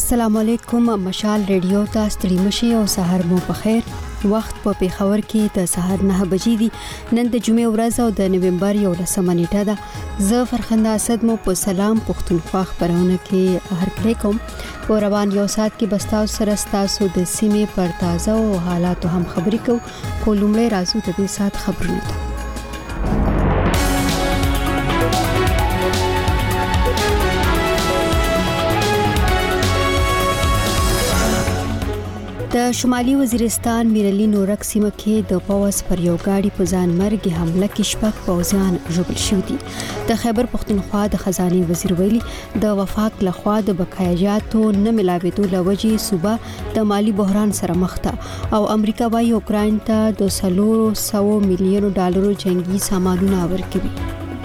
السلام علیکم. مشال ریډیو ته ستړي مشي او سحر مو په خیر. وخت په پیښور کې د سحر 9 بجې دي. نن د جمعې ورځ او د نومبر 11 نیټه ده. زه فرخنده اسد مو په سلام پښتونخوا خبرونه کې هر کله کوم. په روان یو سات کې بستاو سره تاسو د سیمې پر تازه او حالات هم خبرې کوو. کولمړې راځو د دې سات خبرونه ته. د شمالي وزیرستان میرلی نورک سیمه کې د پاوس پر یو گاډي په ځان مرګ حمله کې شپږ پوځیان ژوبل شوي دي. د خیبر پښتونخوا د خزانه وزیر ویلي د وفاق لخوا د بقایاجاتو نه ملاوېدو لوجې صوبه د مالی بحران سره مخ ده او امریکا وايي اوکراین ته د $100 میلیون جنگي سامانونه ورکوي.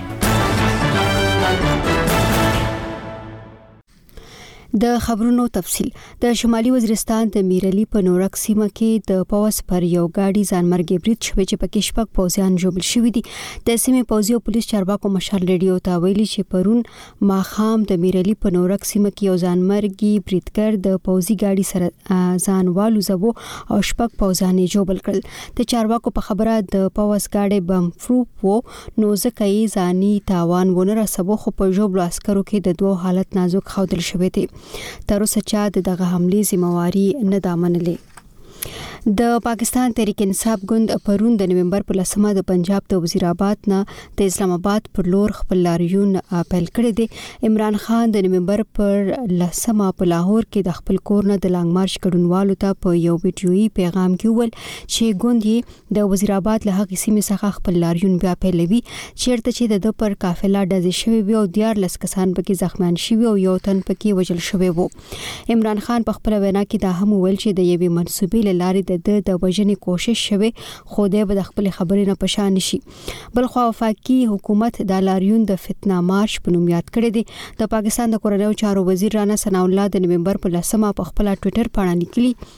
د خبرونو تفصيل. د شمالي وزیرستان د میرلی په نورک سیمه کې د پاوس پر یو گاډي ځانمرګي برید شوی چې پکې شپږ پوځیان ژوبل شوي دي. د سیمې پوځي او پولیس چارواکو مشال ریډیو ته ویلي چې پرون ماخام د میرلی په نورک سیمه کې یو ځانمرګي بریدګر د پوځي گاډي سره ځان والوزو او شپږ پوځیان ژوبل کړل. د چارواکو په خبره د پاوس گاډي بم پروف وو نو ځکه یې ځاني تاوان ونه رسوي خو په ژوبلو عسکرو کې د دوه حالت نازک خودل شوی دی. تر اوسه چا دغه حمله ذمہواری نه دا منلې. د پاکستان تحریک انصاف ګوند پرون د نومبر په 10 د پنجاب د وزیر آباد نه د اسلام آباد پر لور خپل لاریون اپیل کړی دی. عمران خان د نومبر پر 10 په لاهور کې د خپل کور نه د لانګ مارچ کډونوالو ته په یو ویډیويي پیغام کې وویل چې ګوند یې د وزیر آباد له هغې سیمې څخه خپل لاریون بیا پیلوي چیرته چې د پر قافله ډزې شوی وي او 14 کسان پکې زخمیان شوي او یو تن پکې وژل شوی وو. عمران خان په خپل وینا کې دا هم ویل چې د یوې منسوبې لارې د وژنې کوشش شوه خو د خپل خبرې نه پشان شي. بلخو وفاقي حکومت د لاریون د فتنه مارچ په نوم یاد کړی دی. د پاکستان د کورنیو چارو وزیر رانا ثناء الله د نومبر په 10 په خپل ټوئیټر باندې لیکلي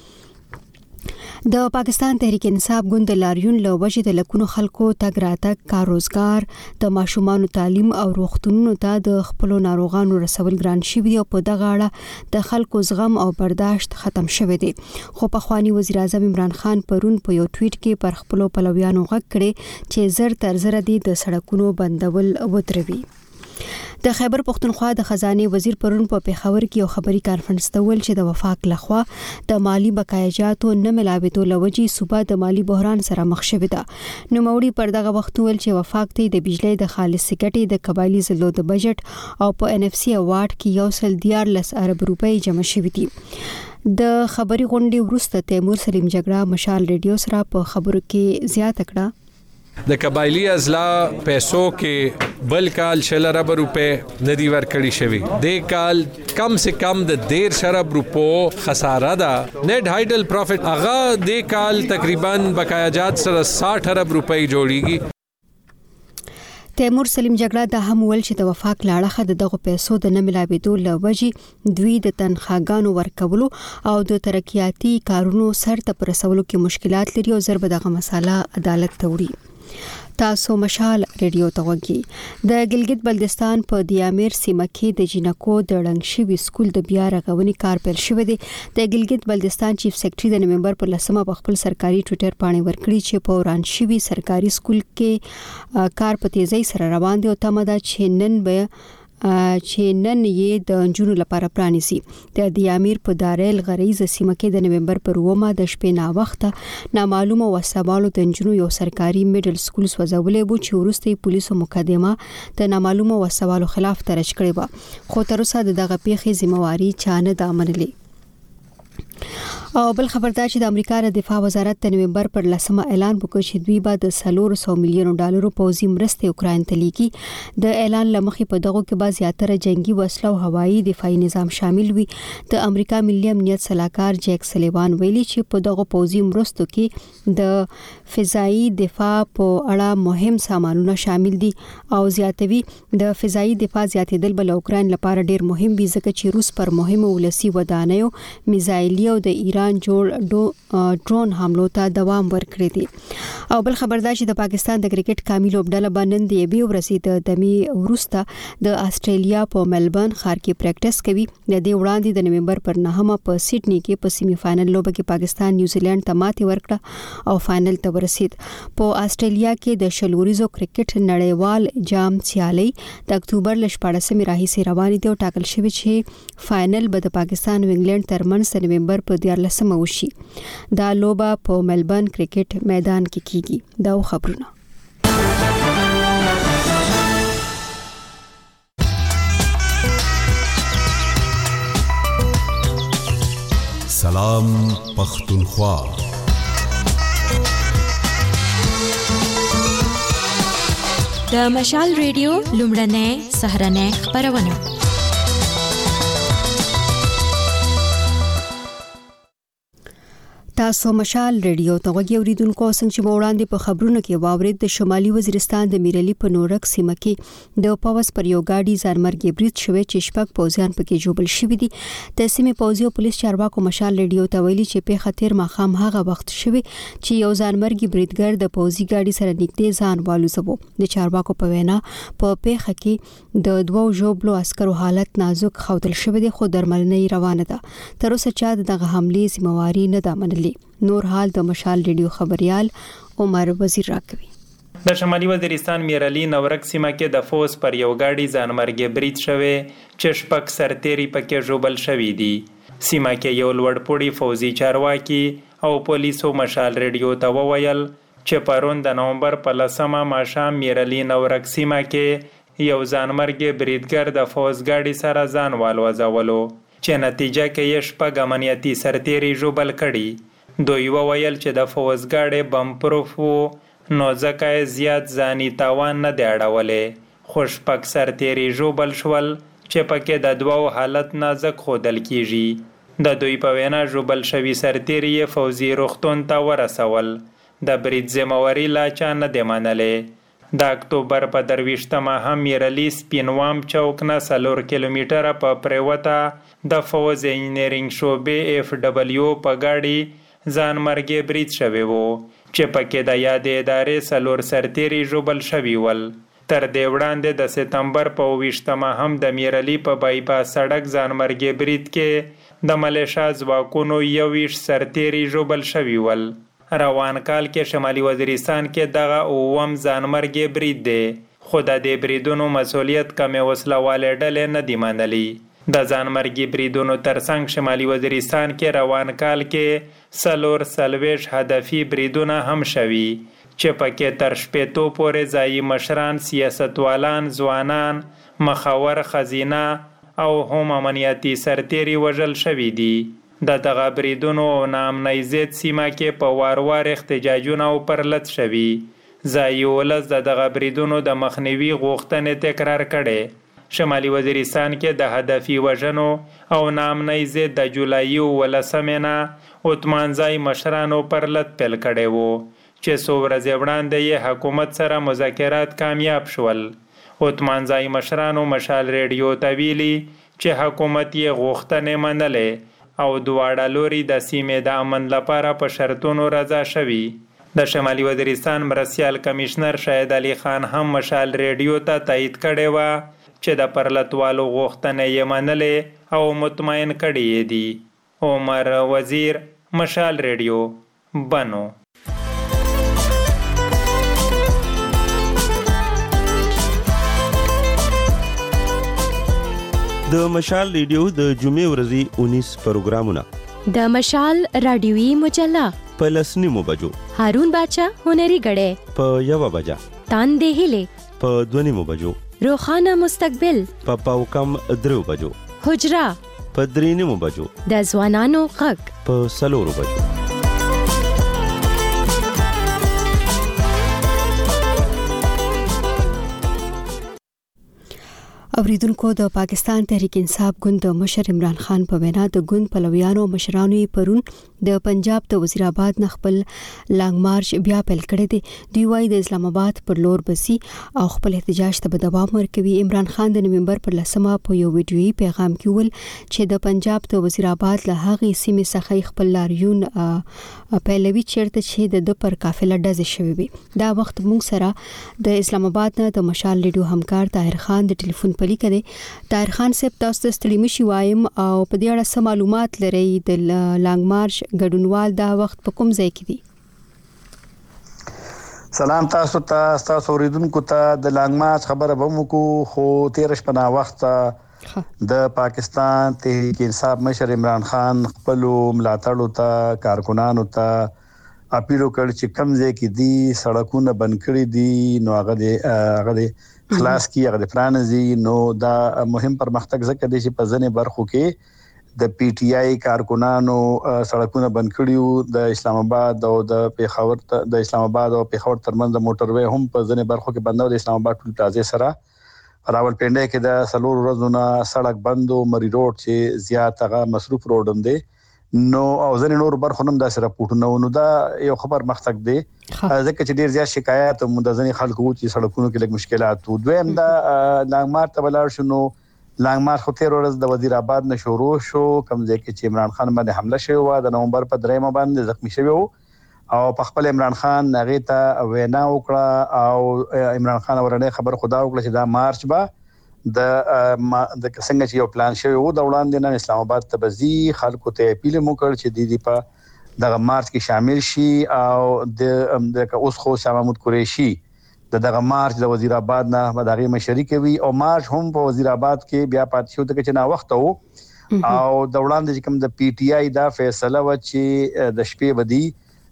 د پاکستان تحریک انصاف ګوند لاریون له وجې د لکونو خلکو تګ راتګ کار روزګار د ماشومانو تعلیم او روغتونونو ته د خپل ناروغانو رسول ګران شوی او په دغه اړه د خلکو زغم او برداشت ختم شوی دی. خو په خواني وزیر اعظم عمران خان پرون په یو ټویټ کې پر خپل پلویانو غږ کړي چې زر تر زر دي د سړکونو بندول ودروي. د خیبر پښتونخوا د خزانه وزیر پرون په پیښور کې یو خبري کانفرنس ته ویل چې د وفاق لخوا د مالی بقایاجاتو نه ملاوېدو لوجې صوبه د مالی بحران سره مخ شوې ده. نو موري پر دغه وخت ویل چې وفاق ته د بجلی د خالص ګټې د قبایلی زلو د بجټ او په NFC اوارډ کې $114 ارب جمع شوې دي. د خبري غونډې وروسته تیمور سلیم جګړه مشال ریډیو سره په خبرو کې زیاته کړه. د قبایلی ازلا پیسو کې بل کال $1 ارب ندی ورکړی شوی. د کال کم سے کم د $1.5 ارب خساره ده. نیټ هایډل پروفټ هغه د کال تقریبا بقایاجات سره $60 ارب جوړیږي. تیمور سلیم جګړه د هم ول چې د وفاق لاړه د دغه پیسو د نه ملاوېدو لوجې دوی د تنخواګانو ورکولو او د ترقیاتي کارونو سر ته رسولو کې مشکلات لري او ضرب دغه مساله عدالت ته وړي. تاسو مشال ریډیو ته وګورئ. د ګلګت بلتستان په دیامیر سیمه کې د جنکو د ړنګ شوي سکول د بیا رغونې کار پیل شوی دی. د ګلګت بلتستان چیف سیکریټري د نومبر په 10 په خپل سرکاري ټوئیټر باندې ورکړي چې په وران شوي سرکاري سکول کې کار په تیزی سره روان دی او تمه ده چې نن یې د جنونو لپاره پرانیسي. د دیامیر په دارل غریز سیمه کې د نومبر پر 9 د شپې نا وخته نامعلومه وسوالو د جنونو یو سرکاري میډل سکول سوځولې وو چې وروسته پولیسو مقدمه د نامعلومه وسوالو خلاف درج کړې و خو تر اوسه دغه پیښې ذمہواری چا نه دا منلې. او بل خبردار چې د امریکا د دفاع وزارت د نومبر پر 10 اعلان وکړ چې دوی به د $100 میلیون پوځي مرستې اوکراین ته لیږي. د اعلان لمخې په دغه کې به زیاتره جنگي وسلو او هوایي دفاعي نظام شامل وي. د امریکا ملي امنیت صلاحکار جیک سلیوان ویلي چې په دغه پوځي مرستو کې د فضائي دفاع په اړه مهم سامانونه شامل دي او زیاتوي د فضائي دفاع زیاتېدل بل اوکراین لپاره ډیر مهم وي ځکه چې روس پر مهمو ولسی ودانیو میزایلي او د ایران جوړ ډرون حملو ته دوام ورکړی دی. او بل خبردار چې د پاکستان د کرکټ کامل لوبډله باندې د یبي ورسید دمي ورسته د استرالیا په ملبورن ښار کې پریکټس کوي. د دې وړاندې د نومبر پر 9 په سیډني کې په سیمي فائنل لوبه کې پاکستان نیوزیلند ته ماتې ورکړه او فائنل ته ورسید. په استرالیا کې د شلوريزو کرکټ نړیوال جام سیالي د اکتوبر ل 14 راهیسې روانې دي او ټاکل شوی چې فائنل به د پاکستان او انګلند ترمنځ د نومبر په 14 وشي. دا لوبه په ملبورن کرکټ میدان کې کیږي. دا خبرونه سلام پختونخوا. د مشال ریډیو لومړنۍ سهرنۍ خبرونه. تاسو مشال ریډیو ته غوږی اوریدونکو څنګه چې وړاندې په خبرونو کې واورید د شمالي وزیرستان د میرلی په نورک سیمه کې د پاوس پر یو گاډي ځانمرګي برید شوی چې شپږ پوځیان پکې جوړل شوی دي. د سیمې پوځي او پولیس چارواکو مشال ریډیو ته ویلي چې په خطر ماخام هغه وخت شوی چې یو ځانمرګي بریدګر د پوځي گاډي سره نږدې ځان والوزو. د چارواکو په وینا په پیښه کې د دوو جوړلو عسکرو حالت نازک خوتل شوی دی خو درملنه روانه ده. تر اوسه چا دغه حمله ذمہواری نه ده منلې. نور حال د مشال ریډیو خبريال عمر وزیر راکوي. د شمالي وزیرستان میرلی نورک سیمه کې د فوز پر یو گاډي ځانمرګي برید شوی چې شپږ سرتيري پکې جوړل شوی دي. سیمه کې یو لوړپوړي فوزي چارواکي او پولیسو مشال ریډیو ته وویل چې پرون د نومبر په 10 ماښام میرلی نورک سیمه کې یو ځانمرګي بریدګر د فوز گاډي سره ځان والوزولو چې نتیجه کې یې شپږ امنیتي سرتيري جوړل کړي. دوی وویل چې د فوز گاډي بم پروف وو نو ځکه زیات ځاني تاوان نه دی اړولې خو شپږ سرتيري جوړل شول چې پکې د دوو حالت نازک خودل کیږي. د دوی په وینا جوړل شوی سرتيري فوزي روغتون ته ورسول. د برید ذمہواری لا چا نه دی منلې. د اکتوبر په 23 هم میرلی سپینوام چوک نه 4 کیلومتره په پریوته د فوز انجینرینګ شوبې اف ډبلیو په گاډي ځانمرګي برید شوی وو چې پکې د یادې ادارې 4 سرتيري جوړل شوی ول. تر دې وړاندې د سپتمبر په 28 هم د میرلی په بایپاس سړک ځانمرګي برید کې د ملیشیا ځواکونو 21 سرتيري جوړل شوی ول. روان کال کې شمالي وزیرستان کې دغه اوم ځانمرګي برید دی خو د دې بریدونو مسولیت کمې وسلواله ډلې نه دی منلي. د ځانمرګي بریدونو ترڅنګ شمالي وزیرستان کې روان کال کې 4 هدفي بریدونه هم شوي چې پکې تر شپېتو پورې ځایي مشران، سیاستوالان، ځوانان، مخور خزینه او هم امنیتي سرتيري وژل شوي دي. د دغه بریدونو او ناامنۍ ضد سیمه کې په وار احتجاجونه او پرلط شوي. ځایي ولس د دغه بریدونو د مخنیوي غوښتنې تکرار کړي. شمالي وزیرستان کې د هدفي وژنو او ناامنۍ ضد د جولای 18 عثمانزای مشرانو پرلط پیل کړي وو چې څو ورځې وړاندې یې حکومت سره مذاکرات کامیاب شول. عثمانزای مشرانو مشال ریډیو ته ویلي چې حکومت یې غوښتنې منلې او دواړه لوري د سیمې د امن لپاره په شرطونو رضا شوي. د شمالي وزیرستان مرستیال کمشنر شاهد علي خان هم مشال ریډیو ته تایید کړي و چې د پرلطوالو غوښتنې یې منلې او مطمئن کړي دي. عمر وزیر، مشال ریډیو، بنو. د مشال ریډیو د جمعې ورځې 19 پروګرامونه. د مشال رادیوي مجله په 10 بجو، هارون باچا هنري غړې په 1 بجا، تاندې هلي په 2 بجو، روخانه مستقبل په پاوکم 3 بجو، حجرا په 3 بجو، د ځوانانو غږ په 4 بجو. اوریدونکو د پاکستان تحریک انصاف ګوند مشر عمران خان په وینا د ګوند پلویانو مشرانو پرون د پنجاب د وزیر آباد نخبل لانګ مارچ بیا پیل کړی دی. دوی وايي د اسلام آباد پر لور بسی او خپل احتجاج ته دوام ورکوي. عمران خان د نومبر پر 10 په یو ویډیويي پیغام کې ویل چې د پنجاب د وزیر آباد له هغې سیمې څخه خپل لاریون پیلوي چیرته چې د پر قافله ډزې شوې وي. دا وخت موږ سره د اسلام آباد نه د مشال ریډیو همکار طاهر خان د ټلیفون پلی کړي. طاهر خان صاحب تاسو د ستړي مشي وایم او په دې اړه څه معلومات لرئ د لانګ مارچ ګډونوال دا وخت په کوم ځای کې دي؟ سلام تاسو اوریدونکو ته د لانګ مارچ خبره به مو کو خو 13 شپه وخت د پاکستان تحریک انصاف مشر عمران خان خپل ملاتړو ته کارکونانو ته اپیل وکړ چې کم ځای کې دي سړکونه بند کړي دي نو هغه خلاص کی هغه پرانځي. نو دا مهم پرمختګ ځکه دی چې په ځنې برخو کې د پی ټی آی کارکونانو سړکونه بند کړیو. د اسلام آباد او د پیښور ترمنځ د موټروي هم په ځنې برخو کې بندو. د اسلام آباد ټول پلازې سره راولپنډي کې د سلور ورځونه سړک بندو مری روډ چې زیات هغه مصروف روډ دی. نو او ځنې نور برخو هم د راپورټونه نو دا یو خبر مختګ دی ځکه چې ډیر زیات شکایت هم د ځنې خلکو چې سړکونو کې لږ مشکلات وو. دویم دا لانګ مارچ ته ولاړ شو. نو لانګ مارچ خو 13 ورځ د وزیر آباد نه شروع شو کوم ځای کې چې عمران خان باندې حمله شوی و. د نومبر په 3 باندې زخمی شوی وو او په خپل عمران خان هغه ته وینا وکړه او عمران خان ورنه خبر خدا وکړه چې دا مارچ به د څنګه چې یو پلان شوی وو د وړاندې نه اسلام آباد ته بزي خلکو ته اپیل مو کړ چې د په دغه مارچ کې شامل شي او د اوس خو شاه محمود قریشي دغه مارچ د وزیر آباد نه دغه مشري کوي او مارچ هم په وزیر آباد کې بیا پات شو ته چې نا وخت وو او د وړاندې کوم د پی ټی آی دا فیصله و چې د شپې بدی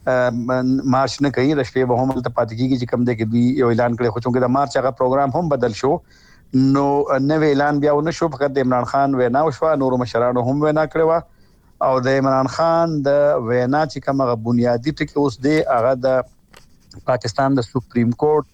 مارچ نه کوي د شپې به هم ته پات کیږي چې کوم د کې یو اعلان کړي خو چې د مارچ هغه پروګرام هم بدل شو. نو نوې اعلان بیا ونه شو فقط د عمران خان وینا وشو. نور مشرانو هم وینا کړو او د عمران خان د وینا چې کومه بنیادی ټکی اوس دی هغه د پاکستان د سپریم کورټ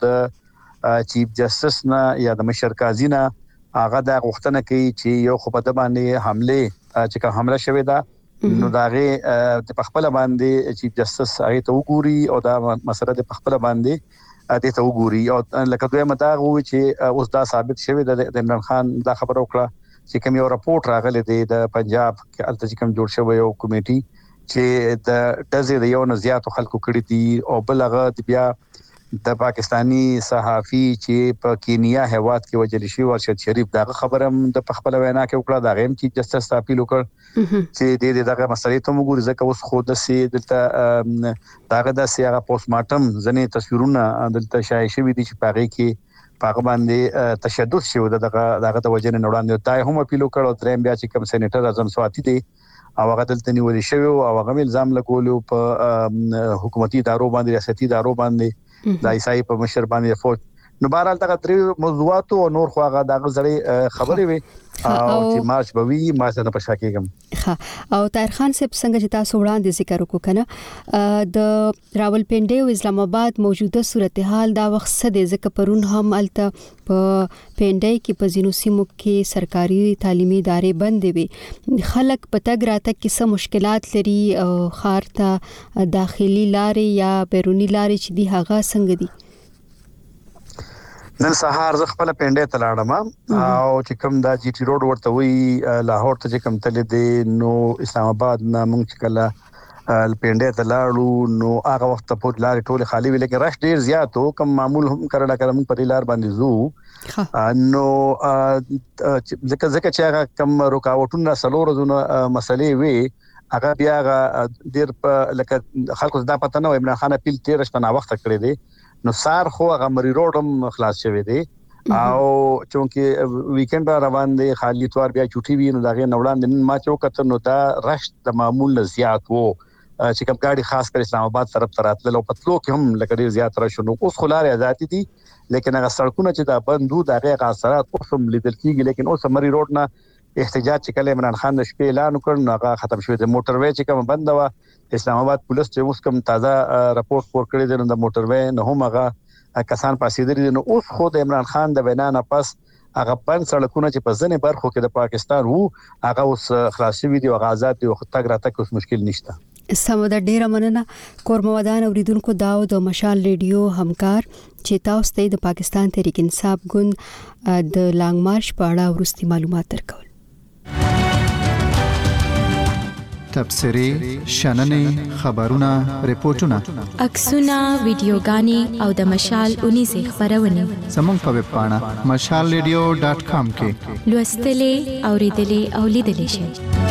د چیف جسټس نه یا د مشر قاضي نه هغه د غوښتنه کوي چې یو خو په د باندې چې کوم حمله شوې ده نو داغه د خپل باندې چیف جسټس هغه ته وګوري او دا مسله د خپل باندې د ته وګوري او لکه دوی مداغ وو چې اوس دا ثابت شوی د عمران خان دا خبر وکړه چې کوم یو راپورټ راغلی دی د پنجاب کې الته کوم جوړ شوی یو کمیټي چې د ټزې د یو نه زیاتو خلکو کړی دي او بلغه بیا د پاکستانی صحافي چې په کینیا هواد کې وجل شي ورشد شریف دا خبرم د خپل وینا کې وکړه. دا غیم چې جسټس اپیل وکړ چې دغه مسلې ته موږ ځکه اوس خو د سي دلته داغه د سیاره پوسټ مارټم ځنې تصویرونه دلته شایع شوي دي چې پاره کې پاغه باندې تشدد شوی دغه د وجنه وړاندې تای هم اپیل وکړ او دریم بیا چې کوم سېنیټر اعظم سواتی دی او هغه دلته نیول شوی او هغه الزام لګول په حکومتي ادارو باندې ریاستي ادارو باندې د ایسای په مشر باندې فوج. نو بهرحال دغه درې موضوعات او نور خو هغه دغه زړې خبرې وي او چې مارچ بوي ما څنګه پښاکېږم. ها او طاهر خان صاحب څنګه چې تاسو وړاندې ذکر وکړو کنه د راولپنډي او اسلام آباد موجوده صورتحال دا وخت څه دی ځکه پرون هم الته په پنډي کې په زینو سیمو کې سرکاري تعلیمي ادارې بندې وي. خلک په تګ راتګ کې څه مشکلات لري او خار ته داخلي لارې یا بیرونی لارې چې دی هغه څنګه دي؟ نن سهار زه خپل پنډې ته لاړم او چې کوم دا جی ټی روډ ورته وی لاهور ته چې کوم تل دی نو اسلام آباد نه موږ چې کله پنډې ته لاړو نو هغه وخت په لارې ټول خالی وی لیکن رش ډیر زیات او کوم معمول هم کړه کوم په لار باندې زو نو ځکه چې هغه کوم رکاوټونه سلور زونه مسلې وی هغه بیا ډیر په لکه خلکو دا پته نه عمران خان اپیل 13 شپه وخت کړی دی نو سار خو هغه مری روډ هم خلاص شوی دی او چونکه ویکند روان دی خالی توار بیا چوټي وی نو داغه نوړاند نن ما چوکته نو دا رش د معمول زیات وو چې کوم ګاډي خاص کر اسلام آباد طرف تراتل او پتلو کې هم لکه زیات را شنو اوس خلاره آزادي دي لیکن هغه سړکونه چې دا بندو دغه اثرات اوسم لیدل کیږي لیکن اوس مری روډ نه احتجاج چې کله عمران خان د شپې اعلان وکړ نو هغه ختم شوی د موټر وې چې کوم بند و اسلام آباد پولیس چې اوس کوم تازه راپورټ ور کړی دی د موټر وې نه هم هغه کسان پاسې درې نو اوس خو د عمران خان د وینا نه پس هغه بند سړکونه چې په ځنې برخو کې د پاکستان وو هغه اوس خلاصي وي او آزاد دي او تګ راتګ اوس مشکل نشته. سمه ډیره مننه کورمودان اوریدونکو داو د مشال ریډیو همکار چې تاسو ته د پاکستان تحریک انصاف ګوند د لانګ مارش په اړه ورستي معلومات درکول. تبصري شننې خبرونه ریپورتونه عکسونه ویډیوګانې او د مشال 19 خبرونه زموږ په ویب پاڼه mashalradio.com کې لوستلې اوریدلې او لیدلې شئ.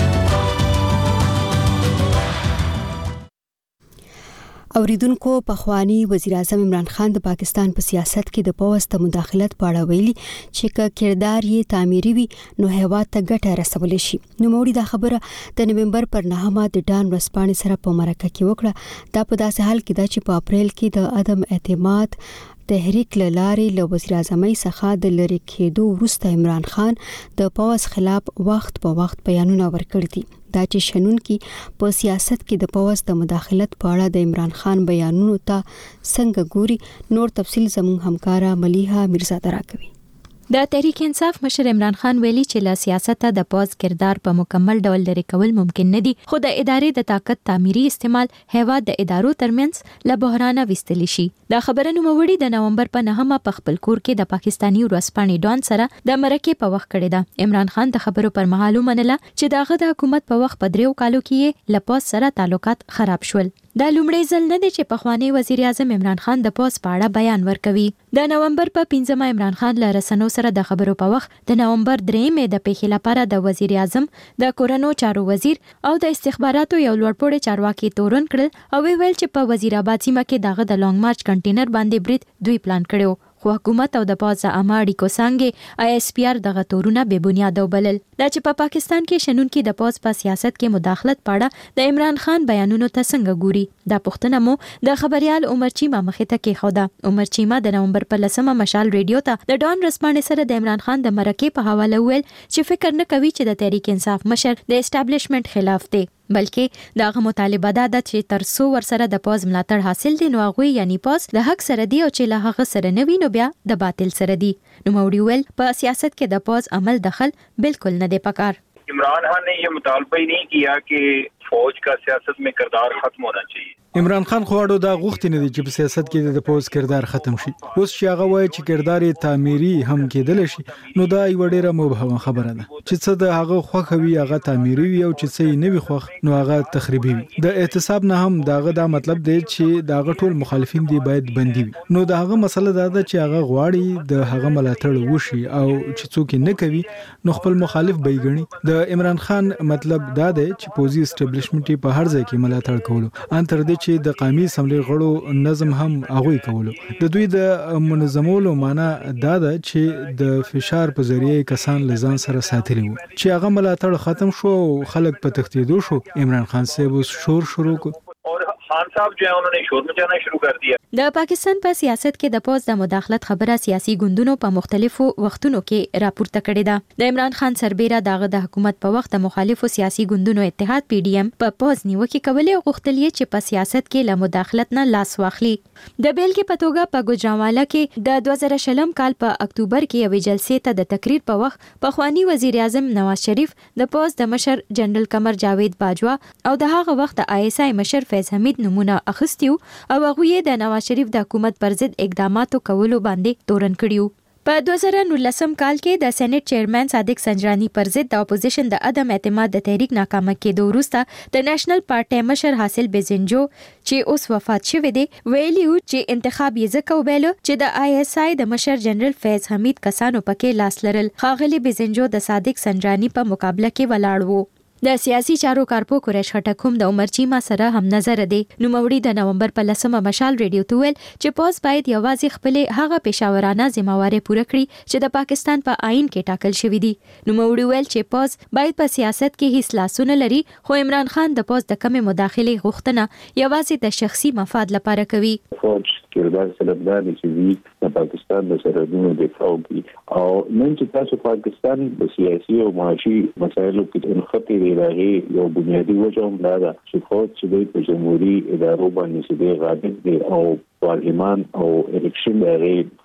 اوریدونکو پخوانی وزیر اعظم عمران خان د پاکستان په سیاست کې د پوځ ته مداخلت په اړه ویلي چې کردار یې تعمیري وي نو هیواد ته ګټه رسول شي. نو موري دا خبره د نومبر پر 9 د ډان ورسپانې سره په مرکه کې وکړه. دا په داسې حال کې دا چې په اپریل کې د عدم اعتماد تحریک لارې له وزیر اعظم څخه د لری کېدو وروسته عمران خان د پوځ خلاف وخت په وخت بیانونه ورکړي دي. دا چې شنونکي په سیاست کې د پوځ د مداخلت په اړه د عمران خان بیانونو ته څنګه ګوري، نور تفصیل زموږ همکارا ملیحه میرزاده راکوي. د تحریک انصاف مشر عمران خان ویلي چې له سیاست د پوز کردار په مکمل ډول لري کول ممکن نه دي، خو د ادارې د طاقت تعمیري استعمال هیواد د ادارو ترمنځ له بحرانه وستل شي. دا خبره نوموړي د نومبر په 9 په خپل کور کې د پاکستانی ورځپاڼې ډان سره د مرکې په وخت کړی ده. عمران خان د خبرو پر مهال ومنله چې دغه د حکومت په وخت په 3 کالو کې له پوز سره تعلقات خراب شول. دا لومړی ځل نه دی چې پخوانی وزیر اعظم عمران خان د پوز په اړه بیان ورکوي. د نومبر په 15 عمران خان له رسنیو سره د خبرو په وخت د نومبر 3 د پیښې لپاره د وزیر اعظم د کورونو چارو وزیر او د استخباراتو یو لوړپوړی چارواکي تورن کړل او ویل چې په وزیر آباد سیمه کې دغه د لانګ مارچ کنټینر باندې برید دوی پلان کړو، خو حکومت او د پوز عامه اړیکو څنګه ISPR دغه تورونه بے بنیاد وبلل. دا چې په پاکستان کې شنونکي د پوز په سیاست کې مداخلت پاړه د عمران خان بیانونو ته څنګه ګوري، دا پوښتنه مو د خبريال عمر چیما مخې ته کېښوده. عمر چیما د نومبر په 10 مشال ریډیو ته د ډان ورځپاڼې سره د عمران خان د مرکې په حواله ویل چې فکر نه کوي چې د تحریک انصاف مشر د اسټابلیشمنت خلاف دی، بلکې داغه مطالبه ده چې تر څو ورسره د پوز ملاتړ حاصل دي نو هغه یعنی پوز د حق سره دی او چې له هغه سره نه وي نو بیا د باطل سره دی. نو موري ویل په سیاست کې د پوز عمل دخل بالکل نه دی پکار. इमरान खान ने ये मुतालबा ही नहीं किया कि फौज का सियासत में किरदार खत्म होना चाहिए. عمران خان خواړو دا غوښتنه نه دي چې په سیاست کې د پوز کردار ختم شي. اوس چې هغه وایي چې کردار تعمیري هم کېدل شي نو دا یو ډیره مبهمه خبره ده چې څه د هغه خوخوي هغه تعمیري وي او چې څه نه وي خوخ نو هغه تخریبي وي. د احتساب نه هم داغه دا مطلب دی چې داغه ټول مخالفین دی باید بندي وي. نو داغه مسله دا ده چې هغه غواړي د هغه ملاتړ وشي او چې څوک نه کوي نو خپل مخالف به یګني. د عمران خان مطلب دا دی چې پوزي اسټابلیشمنت په هر ځای کې ملاتړ کولو ان تر دې چې د قومي اسمبلی غړو نظم هم هغه کولو. د دوی د منظمولو معنا دا ده چې د فشار په ذریعه کسان لزان سره ساتلی وو چې هغه ملاتړ ختم شو او خلک په تختیدو شو. عمران خان صاحب شور شروع کو और खान साहब जो है उन्होंने शोर मचाना शुरू कर दिया. د پاکستان په سیاست کې د پوز د مداخلت خبره سیاسي ګوندونو په مختلفو وختونو کې راپورته کړې ده. د عمران خان سربېره دغه د حکومت په وخت مخالفو سیاسي ګوندونو اتحاد PDM په پوز نیوکه کولې او غوښتل چې په سیاست کې له مداخلت نه لاس واخلي. د بیلګې په توګه په ګوجرانوالا کې د 2020 کال په اکتوبر کې یوې جلسې ته د تقریر په وخت پخوانی وزیر اعظم نواز شریف د پوز د مشر جنرال قمر جاوید باجوا او د هغه وخت د ISI مشر فیض حمید نمونه اخستیو او هغه د نواز شریف د حکومت پر ضد اقداماتو کولو باندې تورن کړیو. په 2019 کال کې د سېنات چیرمن صادق سنجرانی پر ضد د اپوزیشن د عدم اعتماد د تحریک ناکامه کېدو وروسته د نېشنل پارټي مشر حاصل بزنجو چې اوس وفات شوی دی ویلیو چې انتخاب یې ځکه وبایلو چې د ISI د مشر جنرال فیض حمید کسانو پکې لاس لرل. خاغلی بزنجو د صادق سنجرانی په مقابله کې ولاړ وو. د سیاسي چارو کارپو قریش خټک هم د عمر چیما سره هم نظر دی. نو موري د نومبر په 10 مشال ریډیو ته ویل چې پوز باید یوازې خپل هغه پېښورانه ذمہواری پوره کړي چې د پاکستان په آئین کې ټاکل شوی دي. نو موري ویل چې پوز باید په سیاست کې هیڅ لاسونه لري، خو عمران خان د پوز د کمی مداخله غوښتنه یوازې د شخصي مفاد لپاره کوي. فوج کردار سلبدار چې د پاکستان د سرحدونو دفاع کوي او نن چې تاسو پاکستان د سیاسي او معاشي مسایلو کې انخطي راغی یو بنیادی وجه هم دا ده چې فوج چې د جمهوریت ادارو باندې چې غالب دي او پارلمان او الیکشن لري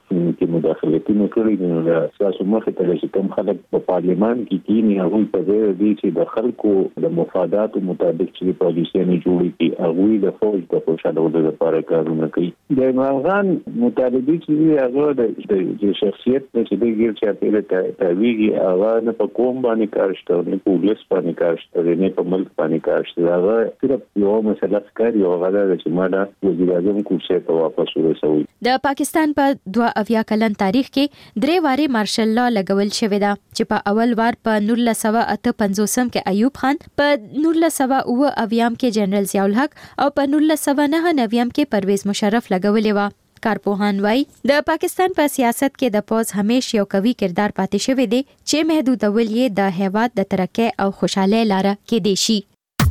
کې مداخلتونه کړي نو د سیاسي مخه ته چې کوم خلک په پارلیمان کې کینی هغه په دې چې د خلکو د مفاداتو مطابق چې پالیسیانه جوړي کی هغه د فوج د خوشالولو لپاره کارونه کوي د عمران خان مطالبه چې هغه د شخصیت چې د ګیر چاپیره ته ویږي هغه نه په کوم باندې کارشته نه په پولیس باندې کارشته نه په ملک باندې کارشته هغه صرف یو مسله ښکاري او هغه د چې ماده وزیر اعظم کوڅه ته واپس ورسوي د پاکستان په 2 کلن تاریخ کې 3 واره مارشل لا لګول شوې ده چې په اول وار په 1958 کې ایوب خان، په 1990 کې جنرال ضیاء الحق او په 1999 کې پرویز مشرف لګولې و. کارپوهان وای د پاکستان په سیاست کې د پوز همیش یو قوي کردار پاتې شوی دی چې محدودول یې د هیواد د ترقۍ او خوشاله لاره کې دی شي.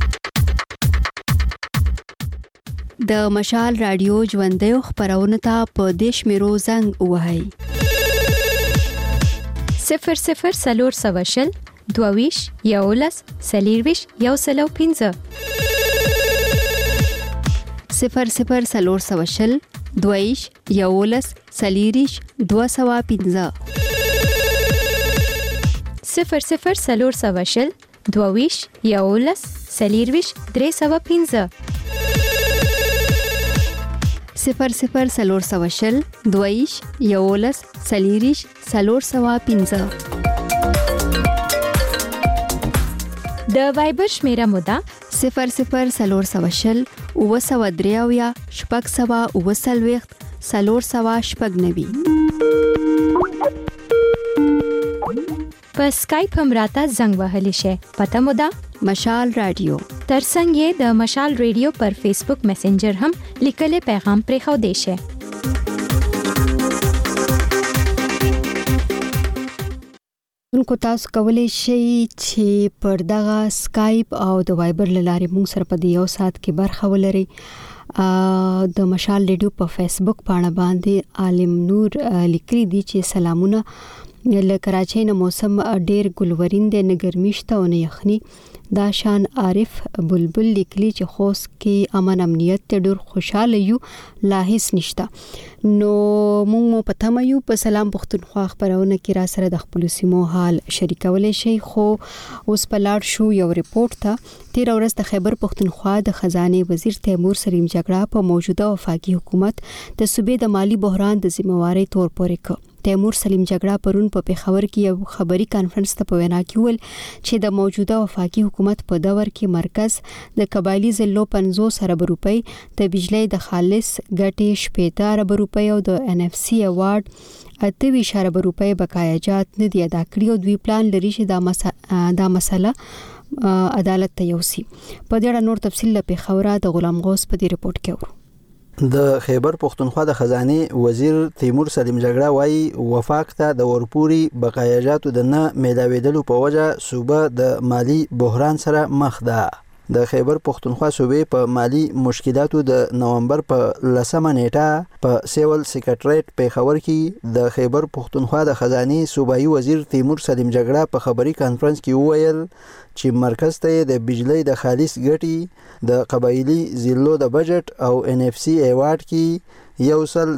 د مشال رادیو ژوندۍ خبرونه ته په دیش میرو زنګ وهاي 00 سلور سوشل 22 یولس سلیرویش یو سلو 15 00 سلور سوشل 22 یولس سلیریش 215 00 سلور سوشل 22 یولس سلیرویش 315 00 سلور سوشل 22 یولس سلیریش 315 د وایبر شمیره مودا 00 سلور سوشل 903 شپږ سوا 9 سلور سوا شپږ 90 په سکایپ هم راته زنګ وهلی شي. پته مودا مشال رادیو ترڅنګ یې د مشال ریډیو پر فیسبوک میسنجر هم لیکلې پیغام پرې خو دی شي. کو تاسو کولای شئ چې پر دغه سکایپ او د وایبر لارې موږ سره په یو ساعت کې برخه ولرئ. د مشال ریډیو په فیسبوک باندې باندې عالم نور لیکري دي چې سلامونه له کراچۍ نه موسم ډیر ګلورین دی نه ګرمیشته او نه یخني. دا شان عارف بلبل لیکلی چې خوست کې امن امنیت ته ډیر خوشاله یو لا هیڅ نشته. نو موږ په تمه یو په سلام پښتونخوا خبرونه کې را سره د خپل سیمو حال شریکولای شي. خو اوس په لاړ شو یو ریپورت ته. 13 ورځ د خیبر پښتونخوا د خزانه وزیر تیمور سلیم جګړه په موجوده وفاقي حکومت د صوبې د مالی بحران د ذمہواری تور پورې ک. تیمور سلیم جګړه پرون په پیښور کې یو خبري کانفرنس ته په وینا کې ول چې د موجوده وفاقي حکومت په دور کې مرکز د قبایلی ضلعو 50 ارب روپۍ د بجلی د خالص ګټې 70 ارب روپۍ او د NFC ایوارډ 28 ارب روپۍ بقایاجات نه دی ادا کړی او دوی پلان لري چې دا مسله عدالت ته یوسي. په دې اړه نور تفصیل له پیښور د غلام غوث په دې ریپورت کې ورو. د خیبر پښتونخوا د خزانه وزیر تیمور سلیم جګړه وايي وفاق ته د ورپوري بقایاجاتو د نه میلاویدلو په وجه صوبه د مالی بحران سره مخ ده. د خیبر پښتونخوا صوبې په مالی مشکلاتو د نومبر په 10 نیټه په سیول سیکریټریټ پیښور کې د خیبر پښتونخوا د خزانه صوبایي وزیر تیمور سلیم جګړه په خبري کانفرنس کې وویل چې مرکز ته د بجلی د خالص ګټي د قبایلی ضلعو د بجټ او NFC ایوارډ کې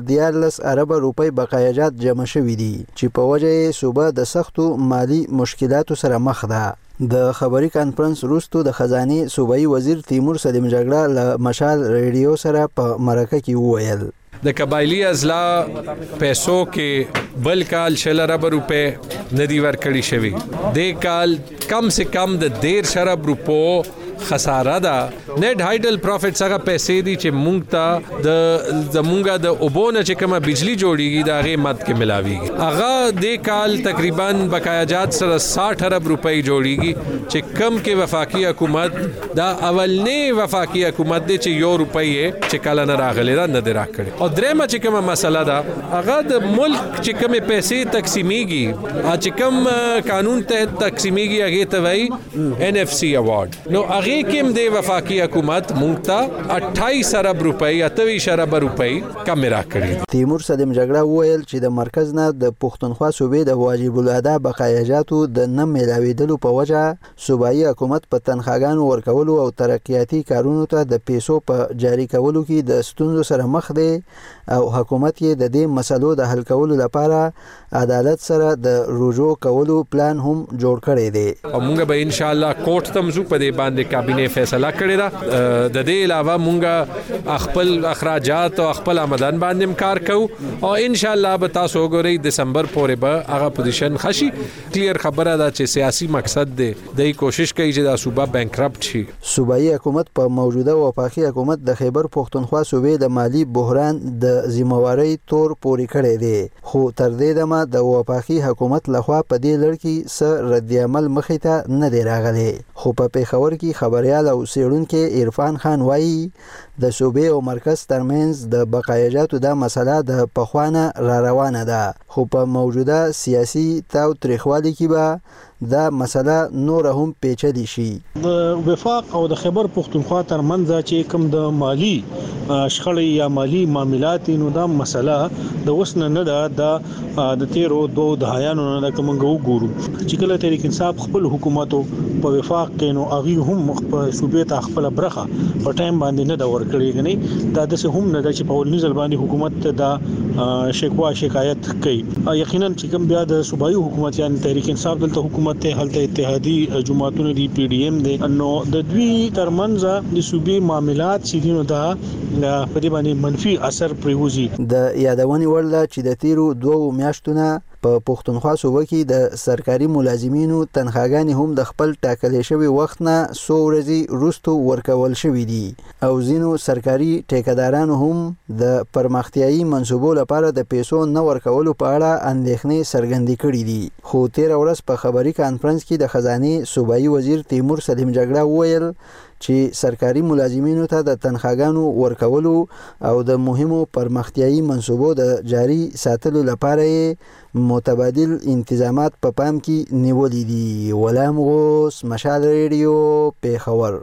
114 ارب روپۍ بقایاجات جمع شوې دي چې په وجه صوبه د سختو مالی مشکلاتو سره مخ ده. د خبري کانفرنس وروسته د خزانه صوبایي وزیر تیمور سلیم جګړه له مشال ریډیو سره په مرکه کې وویل د قبایلی ازلا پیسو کې بل کال 6 ارب روپے ندی ورکړی شوی. د کال کم سے کم د 1.5 ارب روپو خساره ده. نیټ هایډل پروفټ څنګه پیسې دي چې مونږ ته د زمونږه د اوبونه چې کومه بجلی جوړیږي دا غي مد کې ملاويږي. هغه د کال تقریبا بقایاجات سره 60 ارب روپۍ جوړیږي چې کم کې وفاقي حکومت دا اولنې وفاقي حکومت دی چې 1 روپۍ چې کله نه راغلی دا نه راکړي. او درېمه چې کومه مسله ده هغه د ملک چې کومه پیسې تقسیمیږي چې کوم قانون ته تقسیمیږي هغه ته وایي NFC ایوارډ. نو هغه هغه کې د وفاقي حکومت مونږ ته 28 ارب روپۍ 28 ارب روپۍ کم راکړي. تیمور سلیم جګړه وویل چې د مرکز نه د پښتونخوا صوبې د واجب الادا بقایاجاتو د نه ملاویدلو په وجه صوبایي حکومت په تنخواګانو ورکولو او ترقیاتي کارونو ته د پیسو په جاری کولو کې د ستونزو سره مخ دی او حکومت یې د دې مسلو د حل کولو لپاره عدالت سره د رجوع کولو پلان هم جوړ کړی دی. او موږ به ان شاء الله کوټ ته مزو په دې باندې کابینه فیصله کړې ده. د دې علاوه موږ خپل اخراجات او خپل آمدن باندې کار کوو او ان شاء الله به تاسو وګورئ دسمبر پورې به هغه پوزیشن خشي. کلیر خبره ده چې سیاسي مقصد دی د کوشش کوي چې د صوبه بانکرپټ شي. صوبایي حکومت په موجوده وفاقي حکومت د خیبر پښتونخوا صوبې د مالی بحران د ذمہواری تور پوری کړی دی خو تر دې دمه د وفاقي حکومت لخوا په دې لړ کې څه رد عمل مخې ته نه دی راغلی. خو په پیښور کې خبريال او څېړونکی عرفان خان وایي د صوبې او مرکز ترمنځ د بقایاجاتو د مسله د پخوانه را روانه ده خو په موجوده سیاسي تاو تریخوالي کې به دا مسله نور هم پیچلې شي. د وفاق او د خیبر پښتونخوا ترمنځ چې کوم د مالی شخړې یا مالی معاملات نو دا مسله د وسنه نه ده د تیرو دوه دهایانو نه کوم وګورو چې کله تحریک انصاف خپل حکومت په وفاق کې نو هغه هم په صوبې ته خپل برخه په ټایم باندې نه دا ورکړي غني دا د هم نه چې په ولني ځل باندې حکومت دا شکوا شکایت کوي. یقینا چې کوم بیا د صوبایي حکومت یعنی تحریک انصاف دلته حکومت ته هلته اتحادي جماعتونو دی پی ډی ایم دی نو د دوی ترمنځ د صوبې معاملات چې دینو دا په دې باندې منفي اثر پریوزي. د یادونې وړ ده چې د تیرو 2 میاشتونو په پښتونخوا صوبه کې د سرکاري ملازمینو تنخواګانې هم د خپل ټاکلې شوی وخت نه 100 ورځې وروسته ورکول شوې دي او ځینو سرکاري ټیکدارانو هم د پرمختیایي منصوبو لپاره د پیسو نه ورکولو په اړه اندېښنې څرګندې کړې دي. خو تیر ورځ په خبري کانفرنس کې د خزانه صوبایي وزیر تیمور سلیم جګړه وویل چې سرکاري ملازمینو ته د تنخواګانو ورکولو او د مهمو پرمختیایي منصوبو د جاری ساتلو لپاره متبادل انتظامات په پام کې نیولې دي. غلام غوث، مشال ریډیو، پیښور.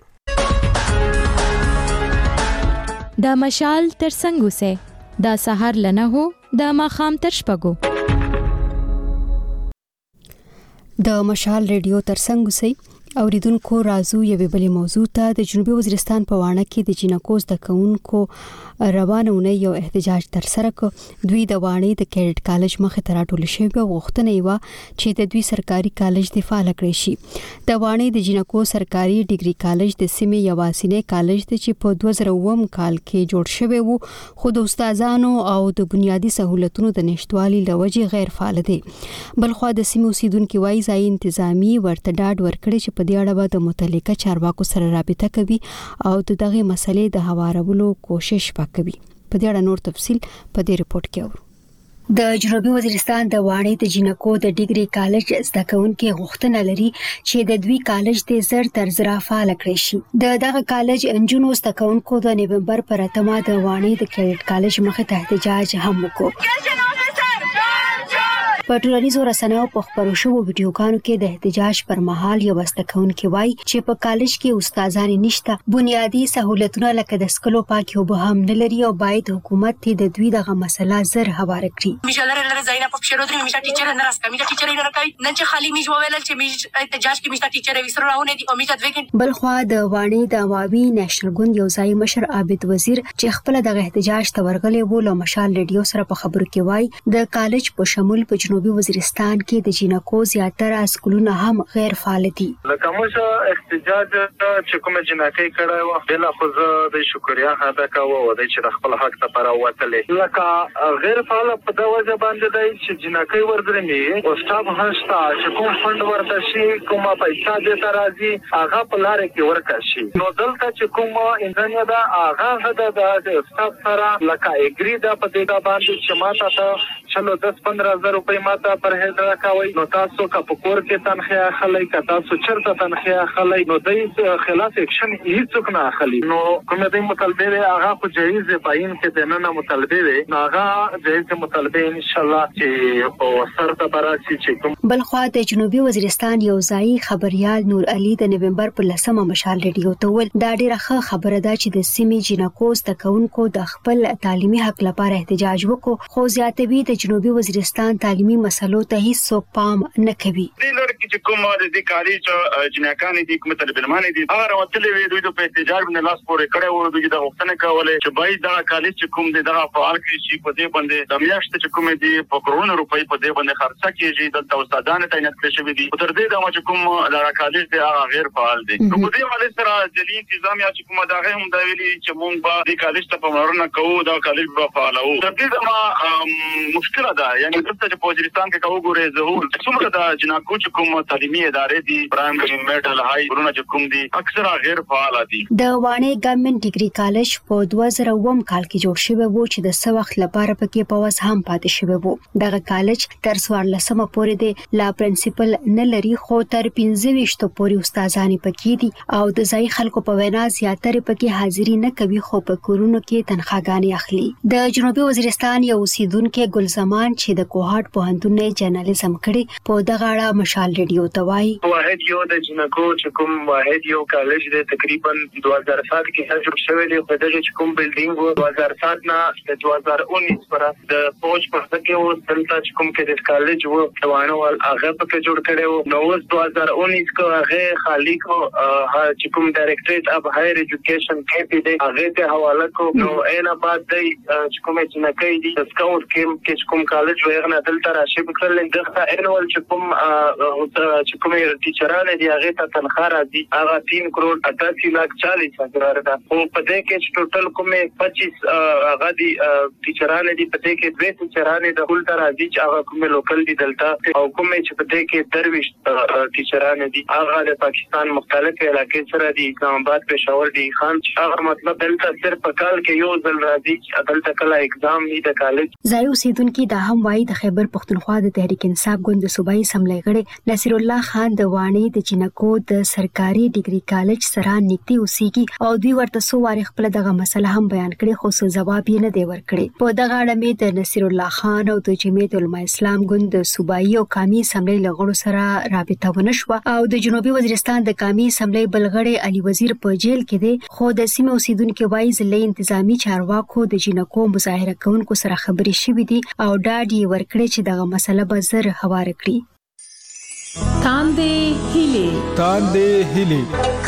د مشال ترڅنګ اوسه د سحر لنه هو د ماخام تر شپږو. د مشال ریډیو ترڅنګ اوسه اوریدونکو رازو یوې بلې موضوع ته د جنوبي وزیرستان په واڼه کې د جینکو زده کوونکو روانونه یو احتجاج ترسره کړ. دوی د واڼې د کیډټ کالج مخې ته راټول شوي او غوښتنه یې وه چې د دوی سرکاري کالج دفاع کړی شي. د واڼې د جینکو سرکاري ډیګري کالج د سیمې یوازینی کالج دی چې په 2009 کال کې جوړ شوی وو خو د استادانو او د بنیادي سہولتونو د نشټوالي لوجې غیر فعال دی. بلخو د سیمې اوسیدونکو وايي ځای انتظامی ورته ډاډ ورکړي چې په دې اړه به د متعلقه چارواکو سره رابطه کوي او دغه مسلې د هوارولو کوشش وکوي. په دې اړه نور تفصيل په دې رپورت کې اورو. د جنوبي وزیرستان د واڼې د جینکو د ډیګري کالج زده کوونکو غوښتنه لري چې د دوی کالج د زر تر زر فعال کړي شي. دغه کالج انجونو زده کوونکو د نومبر پر 8 د واڼې د کیډټ کالج مخې ته احتجاج هم وکړ. په ټولنیزو رسنیو په خبرو شوو ویډیوګانو کې د احتجاج پر مهال یو زده کوونکی وایي چې په کالج کې استادان نشته، بنیادی سہولتونه لکه د سکلو پاکي اوبه هم نه لري او باید حکومت د دوی دغه مسله زر هواره کړي. مشالره زینا په شروع درې میشا ټیچر نه راځي، میشا ټیچر نه راځي، نن چې خالی میش وویل چې میش احتجاج کې میشا ټیچر وسرونه دي او میشا دوی. بلخو د واڼې د عوامي نېشنل ګوند یو ځای مشر عابد وزیر چې خپل دغه احتجاج ته ورغلی و له مشال ریډیو سره په خبرو کې وایي د کالج په شمول په جنوبي وزیرستان کې د جینکو زیاتره اسکولونه هم غیر فعال دي. لکه موږ احتجاج چې کوم جنکې کړه و بل خو د شکریا ادا کوو او د چې خپل حق ته پر وتلې لکه غیر فعال په د وجه باندې د چې جنکې ورځرمي او سټاف هستا چې کوم فند ورته شي کومه پیسې د ترازی هغه په لار کې ورکړ شي. نو دلته چې کوم انسان دا هغه د سټاف سره لکه اګری دا په دې باندې چې ماته ته چلو 10-15 هزار روپۍ ماته پرهیز راکوي نو تاسو کا پکور کې تنخواه اخلي کا تاسو چرته تنخواه اخلي نو د خلاف اکشن هیڅ نه اخلي نو کوم د مطالبه هغه خو جایز پاین کې د نه مطالبه وي نو هغه جایز مطالبه ان شاء الله چې په سرته براسي چې بلخوا د جنوبي وزیرستان یو ځای خبريال نور علي د نومبر په 10 مشال ریډیو ته ول دا ډیره ښه خبره ده چې د سیمې جنکوز د کونکو د خپل تعلیمي حق لپاره احتجاج وکړو خو زیاتوي د جنوبي وزیرستان تعلیمي مسلو ته هیڅ پام نه کوي د لړ کې کوم د کالج جنکان دي کوم طالبان دي هغه راوتلې وي دوی په احتجاج باندې لاس پورې کړي وو دوی د غوښتنه کوله چې باید دا کالج کوم دي دغه فعال کړي چې په دې باندې د میاشتې چې کوم دي په کرونه روپۍ په دې باندې خرڅه کیږي د استادانو تعینات کړی شوی دي تر دې دا چې کوم دا کالج دی هغه غیر فعال دي نو په دې حواله سره ځلې تنظیم یا چې کوم دا غي هم دا ویلي چې مونږ به د کالج ته پاملرنه کوو دا کالج به فعال وو تر دې ما مشکله ده یعنی تاسو چې په وزیرستان کې کوو ګورې ظهور څومره دا جنکو چې کوم تعلیمي ادارې دي پرایمري میډل هاي ورونه چې کوم دي اکثره غیر فعال دي د وانه ګورنمنت ډیګري کالج په 2009 کال کې جوړ شوی وو چې د څو وخت لپاره پکې په وس هم پاتې شوی وو دغه کالج تر 14 پورې د لا پرنسپل نه لري خو تر 15 پورې استادان پکې دي او د ځای خلکو په وینا زیاتره پکې حاضری نه کوي خو په کورونو کې تنخواګانې اخلي د جنوبي وزیرستان یو اوسیدونکو ګلزمان چې د کوهاټ پوهنتون نه جرنالیزم کړي په دغه اړه مشال ریډیو ته وایي واحد یو د جنکو چې کوم واحد یو کالج د تقریبا 2007 کې جوړ شوی دی په دغه چې کوم بلډینګ و 2007 نه د 2019 پر د فوج په ځکه و دلته چې کوم کې د کالج و توانه ول هغه په جوړ کړي و نو 2019 کو هغه خالی کو چې کوم ډایریکټریټ اف هایر ایجوکیشن کې په دې هغه ته حواله کو نو اینا بعد د چې کوم جنکې دي سکاوټ کې کوم کالج وغیرہ دلته راشي بکړل دغه انوال چې کوم چې کوم ټیچرانه دي هغه ته تنخواه راځي هغه 3 کروڑ 88 لک 40 هزار ده او په دې کې ټوټل کوم 25 هغه دي ټیچرانه دي په دې کې 2 ټیچرانه د ټول تر راځي چې هغه کوم لوکل دي دلته او کوم چې په دې کې درويش ټیچرانه دي هغه د پاکستان مختلف علاقې سره دي اسلام آباد پېښور دي خان هغه مطلب دلته صرف کال کې یو ځل راځي چې دلته کله اگزام نه د کالج ځای اوسیدونکو د هم وای د خیبر پختونخوا د تحریک انصاف ګوند صوبایي سملې غړي نصیر الله خان د وانی د جنکو د سرکاري ډیګري کالج سره نږدې اوسېږي او دوی ورته سو واره خپل دغه مسله هم بیان کړي خو څه جواب یې نه دی ورکړي په دغه اړه مې د نصیر الله خان او د جمعیت علماء اسلام ګوند صوبایي او قومي سملې لغړو سره رابطه ونشوه او د جنوبي وزیرستان د قومي سملې بلغړي علي وزیر په جیل کې دی خو د سیمه اوسیدونکو وایي ځلې انتظامی چارواکو د جنکو مظاهره کوونکو سره خبرې شوې دي او ډاډ یې ورکړي چې دغه مسله به زر هوار کړي تاندې هلي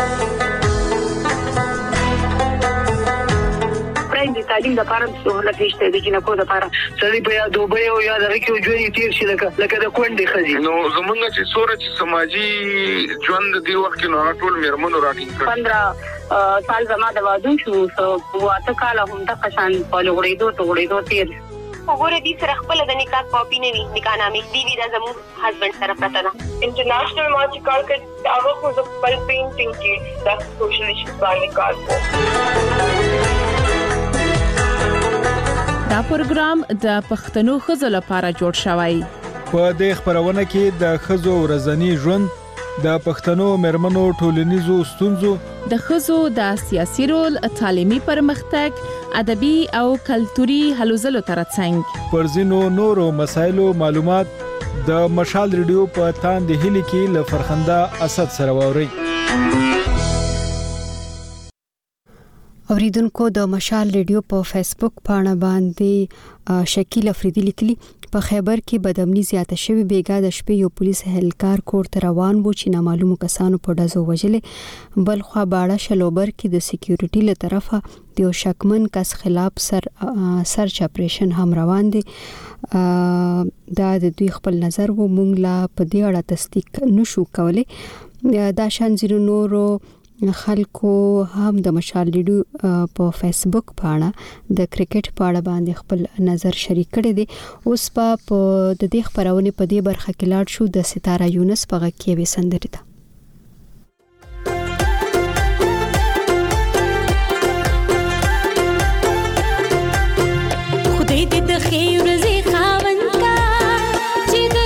د تعلیم لپاره سہولت نشته د جنکو لپاره سړي په یاد دوبه او یاد راکې ژوند تیر شي لکه د کونډې خزي نو زمونږ چې سورج سماجی ژوند دی وخت کې نو ټول میرمنو راټینګ 15 سال زما د واده شو واته کال هم د قشان په لغړېدو تیر وګوره دې سره خپل د نکاح کاپی نه وي نکاح نامې دی دا زموږ هسبند سره پته ده انټرنیشنل ما چې کار کړ هغه خو د خپل پینټینګ کې د سوشل ایشوز باندې کار کوي دا پروګرام د پښتنو خزو لپاره جوړ شوی په دې خبرونه کې د خزو ورځنی ژوند د پښتنو مرمنو ټولنیزو ستونزو د خزو د سیاسي رول تعلیمي پرمختګ ادبي او کلتوري هلو ځلو ترڅنګ پر ځینو نورو مسایلو معلومات د مشال ریډیو په تاندې هلي کې ل فرخنده اسد سره ووري اوریدونکو د مشال ریډیو په فیسبوک پاڼه باندې شکیل افریدی لیکلی په خیبر کې بدامنی زیاته شوی بیګا د شپې یو پولیس اهلکار کور ته روان وو چې نامعلومو کسانو په ډزو وجلې بل خو باړه شلوبر کې د سکیورټي له طرفه د یو شکمن کس خلاف سرچ اپریشن هم روان دي دا د دوی خپل نظر وو مونږ لا په دې اړه تصدیق نشو کولای دا شان زیرو نورو خلکو هم د مشال ریډیو په فیسبوک پاڼه د کرکټ پاڼه باندې خپل نظر شریک کړي دي اوس په د دې خبرونه په دې برخه کې لاړ شو د ستاره یونس په غږ کې به سندري ده خدای دې د خیر زی خاوند کا چې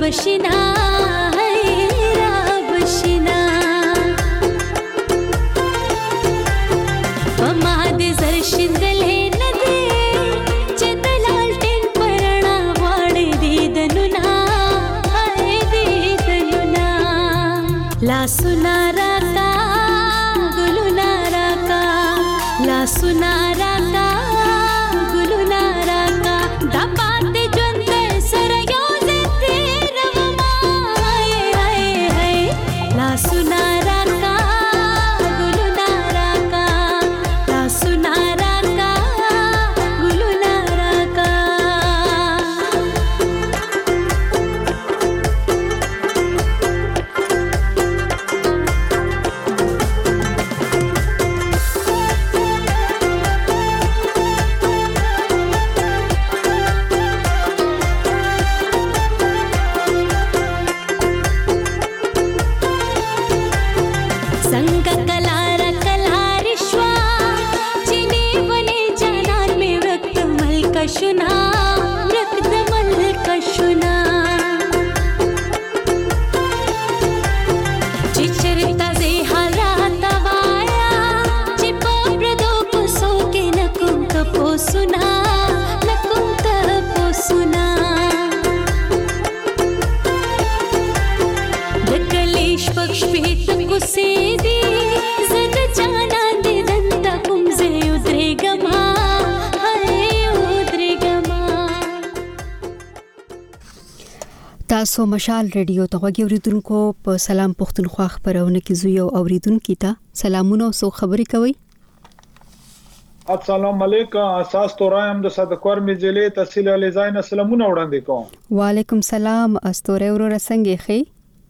بشنا بشنا پما دې زر شندلې نه دې چې د لالټین پرنا واړې دې دنونا لا سنا راکا ګلونا راکا لا سنا راکا ګلونا راکا دا پاتې ژوند سره یو ځای تیروما لا سنا راکا ګلونا راکا لا سنا راکا ګلونا راکا تاسو مشال ریډیو ته غوږی اوریدونکو په سلام پښتونخوا خبرونه کې زو یو اوریدونکو ته سلامونه او سو خبري کوي. السلام علیکم. اساس تورایم د صدقور می ضلع تحصیل الیزاین سلامونه وړاندې کوم. وعلیکم سلام. استوره ورور څنګه خې؟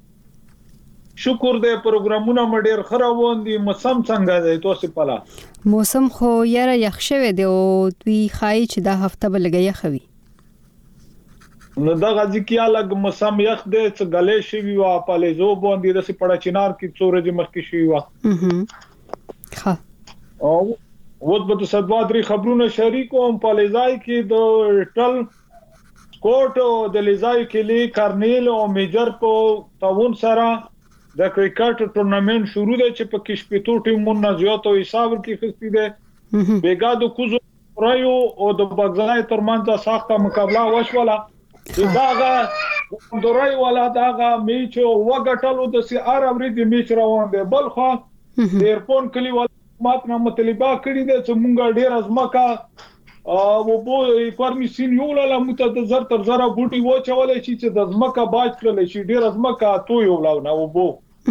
شکر دې پروګرامونه مډیر خرابون دي. موسم څنګه دی تاسو پلا؟ موسم خو یاره یخ شوه دی او دوی خای چې دا هفته بلګیا خوي. نو دا غږی کیا لګ موسم یخ دې څ غلې شي وا په لزو باندې د سپړه چنار کې څورې مخکې شي وا. ها او ود صدوا درې خبرونه شریکوم په لزای کې د ټل کوټ او د لزای کې لی کارنیل او میجر په تاون سره د کرکټ ټورنمنت شروع دی چې په کې شپږ ټیمونو زیات او حساب کې خستی دي. بیګا د کوزو رایو او د بغزای ترمنځ سخته مقابله وشوله. داغه دورای ولا داغه میچ وګټلو د سی عربري د میچ روان دی. بل خو ایرپون کلی ول ماتنه مطالبه کړی دی چې مونږ ډیر ازمکه او بو فرمی سین یو لاله مت د زر تر زره بوټي و چولې چې د ازمکه باج کړل شي ډیر ازمکه تو یو لاونه و بو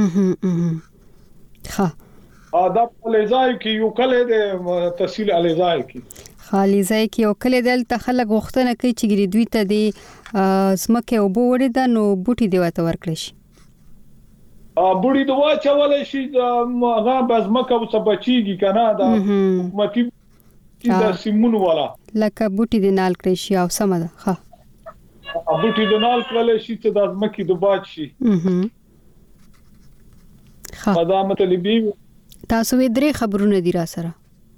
ها دا په لزای کې یو کله د تحصیل الیزای کې خالي ځای کې او کله دلته خلک غوښتنه کوي چې ګری دوی ته د سمکه او بوړې د نو بوټي دی وته ورکړي شي. بوړي دوا چولې شي هغه بزمکه او سبچیږي کنه دا حکومتي چې د سیمونو والا لکه بوټي دی نال کړی شي او سم ده. ها بوټي دی نال کړل شي چې د ازمکه د باج شي. ها دا مطلبي تاسو وی درې خبرونه دي را سره.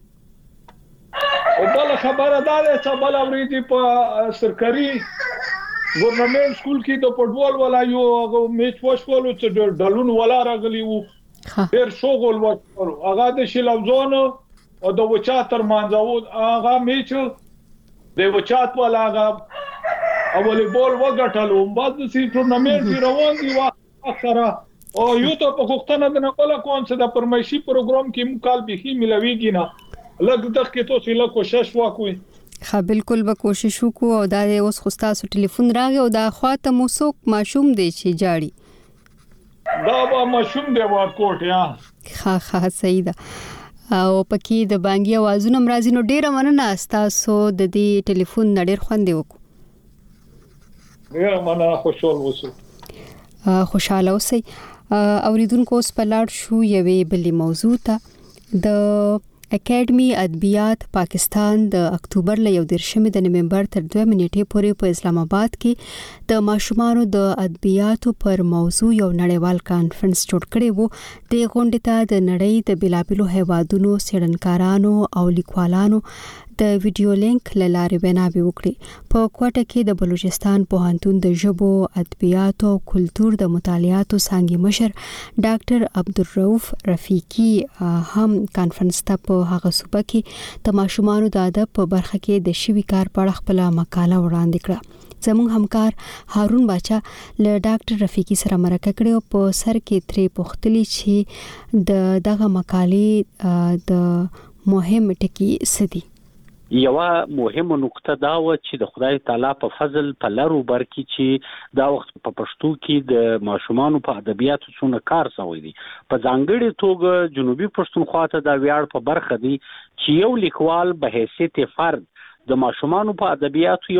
او بل خبره ده چې بل امریکای په سرکاري ګورنمنت سکول کې د فوټبال ولا یو میچ وشول چې ډلون ولا راغلی وو. ډېر شغل وکړ. هغه د شلوزون او د وچا ترمنځ هغه میچ د وچات ولا هغه اولی بول وګټلو. بعد د سی ټورنمنت روان دی واخره او یو ته په وختونه د نقل کوم چې د پرمایشي پروګرام کې مقال به ملويږي نه لږ دغه توسي له کوشش وکوي. ها بالکل به کوشش وکړو او دا اوس خو تاسو ټلیفون راغی او دا خواته موسوک ماشوم دی چې جاړي دا به ماشوم دی ورکوټ یا ها صحیح ده. او پکې د بانګي اوازونه مرزي نو ډیره مننه تاسو د دې ټلیفون نړیر خوندې وکړو. ډیره مننه خوشاله اوسئ. خوشاله اوسئ. اوریدونکو اوس په لاړ شو یوې بلې موضوع ته. د اکیډمي ادبیات پاکستان د اکتوبر له 1 د نومبر تر 2 نیټې پورې په اسلام آباد کې د ماشومانو د ادبیاتو پر موضوع یو نړیوال کانفرنس جوړ کړی وو. د غونډې ته د نړۍ د بلابلو هیوادونو څېړنکارانو او لیکوالانو د ویډیو لینک لاره ویناوي وکړي. په کوټه کې د بلوچستان پوهنتون د ژبو، ادبیاتو او کلتور د مطالعاتو څانګې مشر ډاکټر عبدالرؤف رفیقي هم کانفرنس ته په هغه صوبه کې د ماشومانو د ادب په برخه کې د شوي کار په اړه خپل مقاله وړاندې کړه. زموږ همکار هارون باچا له ډاکټر رفیقي سره مرکه کړې او په سر کې ترې پوښتلې چې دغه مقالې د مهم ټکی څه دي. یوه مهمه نقطه دا و چې د خدای تعالی په فضل په لارو برکې چې دا وخت په پښتو کې د ماشومانو په ادبیاتو څونه کار شوی دی. په ځانګړي توګه جنوبي پښتونخوا ته دا ویاړ په برخه دی چې یو لیکوال به حیثیت فرد د ماشومانو په ادبیاتو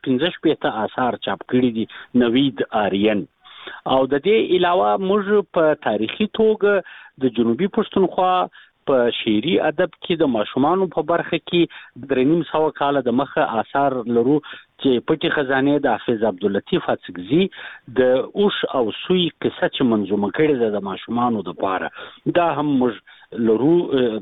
115 آثار چاپ کړي دي. نوید آریان او د دې علاوه موږ په تاریخي توګه د جنوبي پښتونخوا په شعري ادب کې د ماشومانو په برخه کې 300 کال د مخه آثار لرو چې پټي خزانه د حافظ عبداللطیف اڅکزي د اوش او سوی قصه چې منظومه کړې ده د ماشومانو د پاره دا هم موږ لرو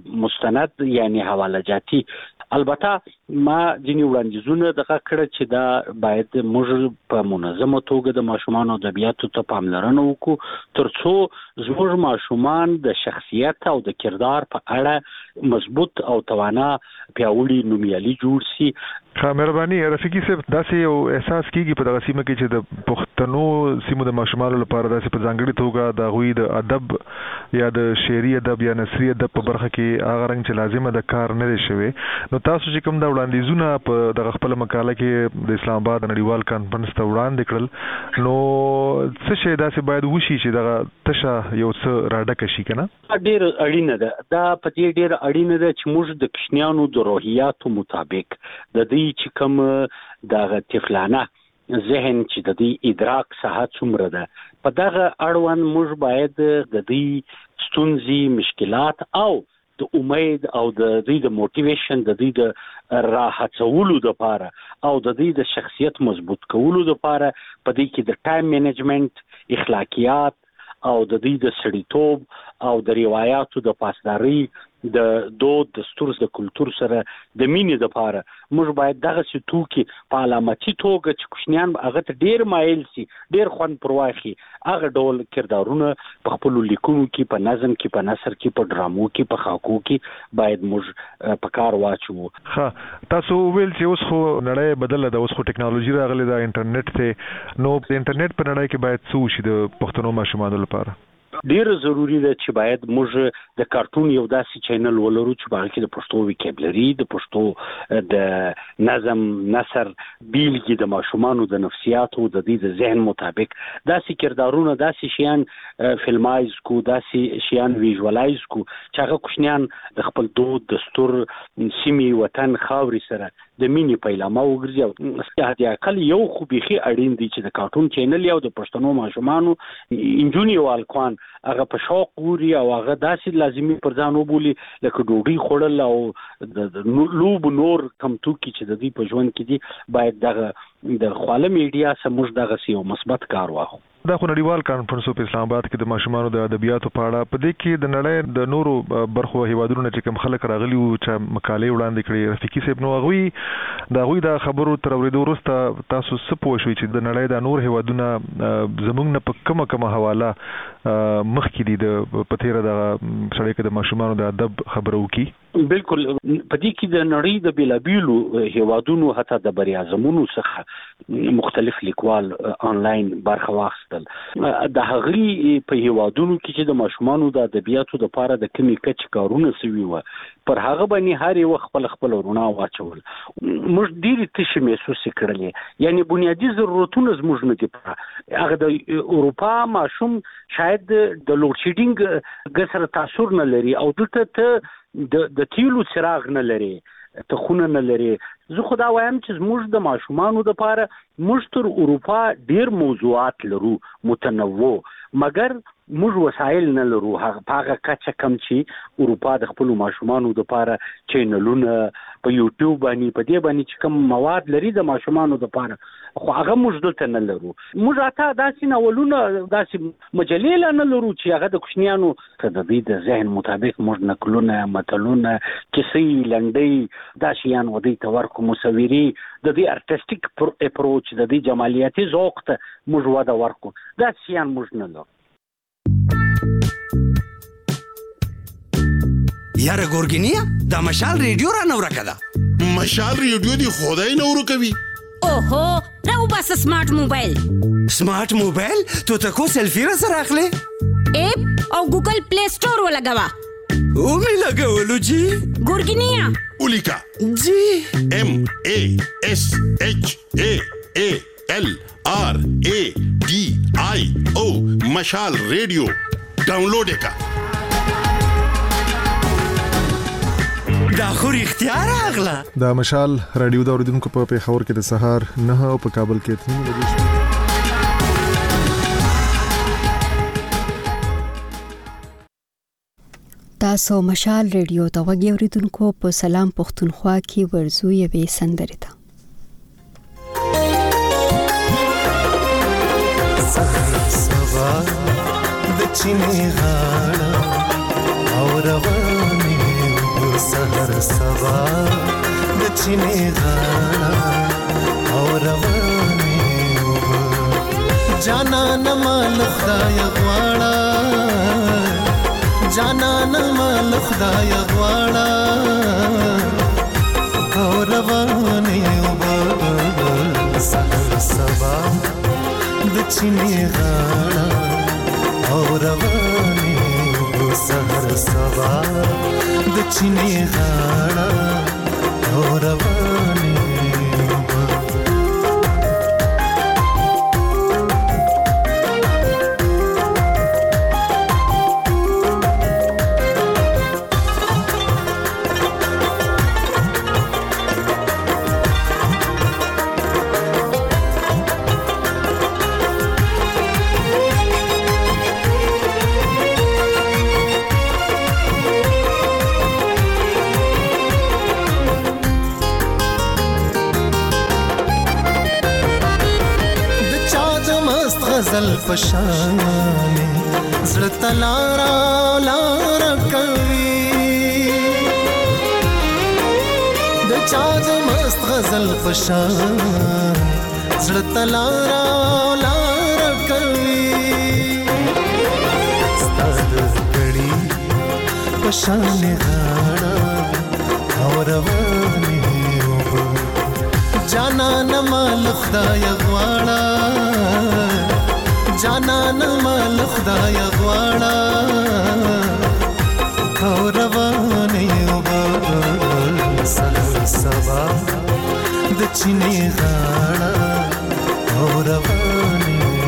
مستند یعنی حواله جاتی. البته ما ځینې وړاندیزونه دغه کړه چې دا باید موږ په منظمه توګه د ماشومانو ادبیاتو ته پاملرنه وکړو ترڅو زموږ ماشومان د شخصیت او د کردار په اړه مضبوط او توانا پیاوړي نومیالي جوړ شي. مهرباني رفیقي صاحب داسې یو احساس کیږي په دغه سیمه کې چې د پښتنو سیمو د ماشومانو لپاره داسې په ځانګړي توګه د غوي د ادب یا د شعري ادب یا نثري ادب په برخه کې هغه رنګ چې لازمه د کار نه شوی. نو تاسو چې کوم دا وړاندیزونه په دغه خپل مقاله کې د اسلام آباد نړیوال کانفرنس ته وړاندې کړل نو څه شي داسې باید وشي چې دغه تشه یو څه راډک شي کنه؟ ډیر اړینه ده. دا په دې ډیر اړینه ده چې موږ د کشنیانو د روحیاتو مطابق د دې چې کوم دغه طفلانه ذهن چې د دې ادراک ساحه څومره ده په دغه اړوند موږ باید د دې ستونزې مشکلات او د امید او د دې د موټیویشن د دې د راحتولو لپاره او د دې د شخصیت مضبوط کولو لپاره په دې کې د ټایم منیجمنت اخلاقیات او د دې د سړیتوب او د روایتو د پاسداري د دود دستور د کلچر سره د مینې لپاره موږ باید دغه ستوکي په علامتي توګه چې کوشنیان هغه ته ډیر مایل سي ډیر خوان پرواخي هغه ډول کردارونه په خپل لیکونو کې په نظم کې په نثر کې په ډرامو کې په خاکو کې باید موږ په کار واچو. ها تاسو ویل چې اوس خو نړۍ بدله ده اوس خو ټکنالوژي راغله د انټرنیټ ته نو د انټرنیټ په نړۍ کې باید څه وشي د پښتنو ماشومانو لپاره؟ ډیر ضروری ده چې باید موږ د کارټون یو داسې چینل ولرو چې باندې کې د پښتو وکیبلري د پښتو د نظم نثر بیلګې د ماشومانو د نفسیاتو د دې د ذهن مطابق داسې کردارونه داسې شیان فلمایز کو داسې شیان ویژوالایز کو چې هغه کوشنیان د خپل دود دستور سیمې وطن خاوري سره د مینې پیلامه وګرځي او د اقل یو خو بيخي اړین دي چې د کارټون چینل یو د پښتنو ماشومانو انجونی والکوان هغه په شوق ګوري او هغه داسې لازمي پر ځان وبولي لکه ډوډۍ خوړل او د لوب نور کم توکي چې د دې په ژوند کې دي باید دغه د خواله میډیا سموږ دغه یو مثبت کار واخلو. دا خو نړیوال کانفرنس په اسلام آباد کې د ماشومانو د ادبیاتو په اړه په دې کې د نړۍ د نورو برخو هیوادونو چې کوم خلک راغلي وو چې مقالې وړاندې کړې رفیقي صاحب نو هغوی د خبرو تر اورېدو وروسته تاسو څه پوه شئ چې د نړۍ د نور هیوادونه زموږ نه په کومه حواله مخکې دي د په تیره د سړی کې د ماشومانو د ادب خبرو وکړي؟ بالکل په دې کې د نړۍ د بیلابیلو هیوادونو حتی د بر اعظمونو څخه مختلف لیکوال آنلاین برخه واخیستل. د هغوی په هیوادونو کې چې د ماشومانو د ادبیاتو لپاره د کومې کچې کارونه سوي وو پر هغه باندې هر یو خپل رڼا واچول. موږ ډېرې تشې محسوسې کړلې یعنی بنیادي ضرورتونه زموږ نه دي پوره. هغه د اروپا ماشوم شاید د لوډ شیډینګ ګسره تاثیر نه لري او دلته ته د تیلو څراغ نه لري ته خونه نه لري. زه خدا وایم چې زموږ د ماشومانو لپاره موږ تر اروپا ډیر موضوعات لرو متنوع مګر موږ وسایل نه لرو هغه کچه کم چې اروپا د خپل ماشومانو لپاره چینلونه په یوټیوب باندې په دې باندې چې کوم مواد لري د ماشومانو لپاره خو هغه موږ دلته نه لرو. موږ اته داسې ناولونه داسې مجلې نه لرو چې هغه د کوچنیانو د دې د ذهن مطابق موږ نقلونه متلونه کیسې لنډۍ دا شیان ودی ته ورکو مصوري د دې ارتستیک اپروچ د دې جمالیاتي ذوق ته موږ ودا ورکو دا شیان موږ نه لرو. یاره ګورګینیا دا مشال ریډیو را نو راکدا مشال ریډیو دی خدای نو ورکوي. اوهو راو بس سمارټ موبایل تو تکو سیلفی را سره اخلي اپ او ګوګل پلی سٹور ولګوا او می لګولو جی ګورګینیا اولیکا جی MASHALRADIO مشال ریډیو ډاونلوډ کا دا خو اختیار اغلا. دا مشال رادیو دا اوریدونکو په پیښور کې د سهار 9 او په کابل کې 3 بجې تاسو مشال ریډیو ته وګورئ اوریدونکو په سلام پښتونخوا کې ورزو یوې سندرې ته سبا د چینه غاړه او روانه سحر سبا د چینه غاړه او روانه جانا نمال خدای غواړه جانا نمال خدای غواړه او روانه سحر سبا د چینه غاړه او روانه سحر سبا د چینه غاړه او روانه غزل پشانه زړه تلارا لارا کوي د چا د مست غزل پشانه زړه تلارا لارا کوي ستاد کړي پشانه غاړه او روانه جانا نمال خدای غواړه جانا نمال خدای غواړه او روانه سحر سبا د چینه غاړه او روانه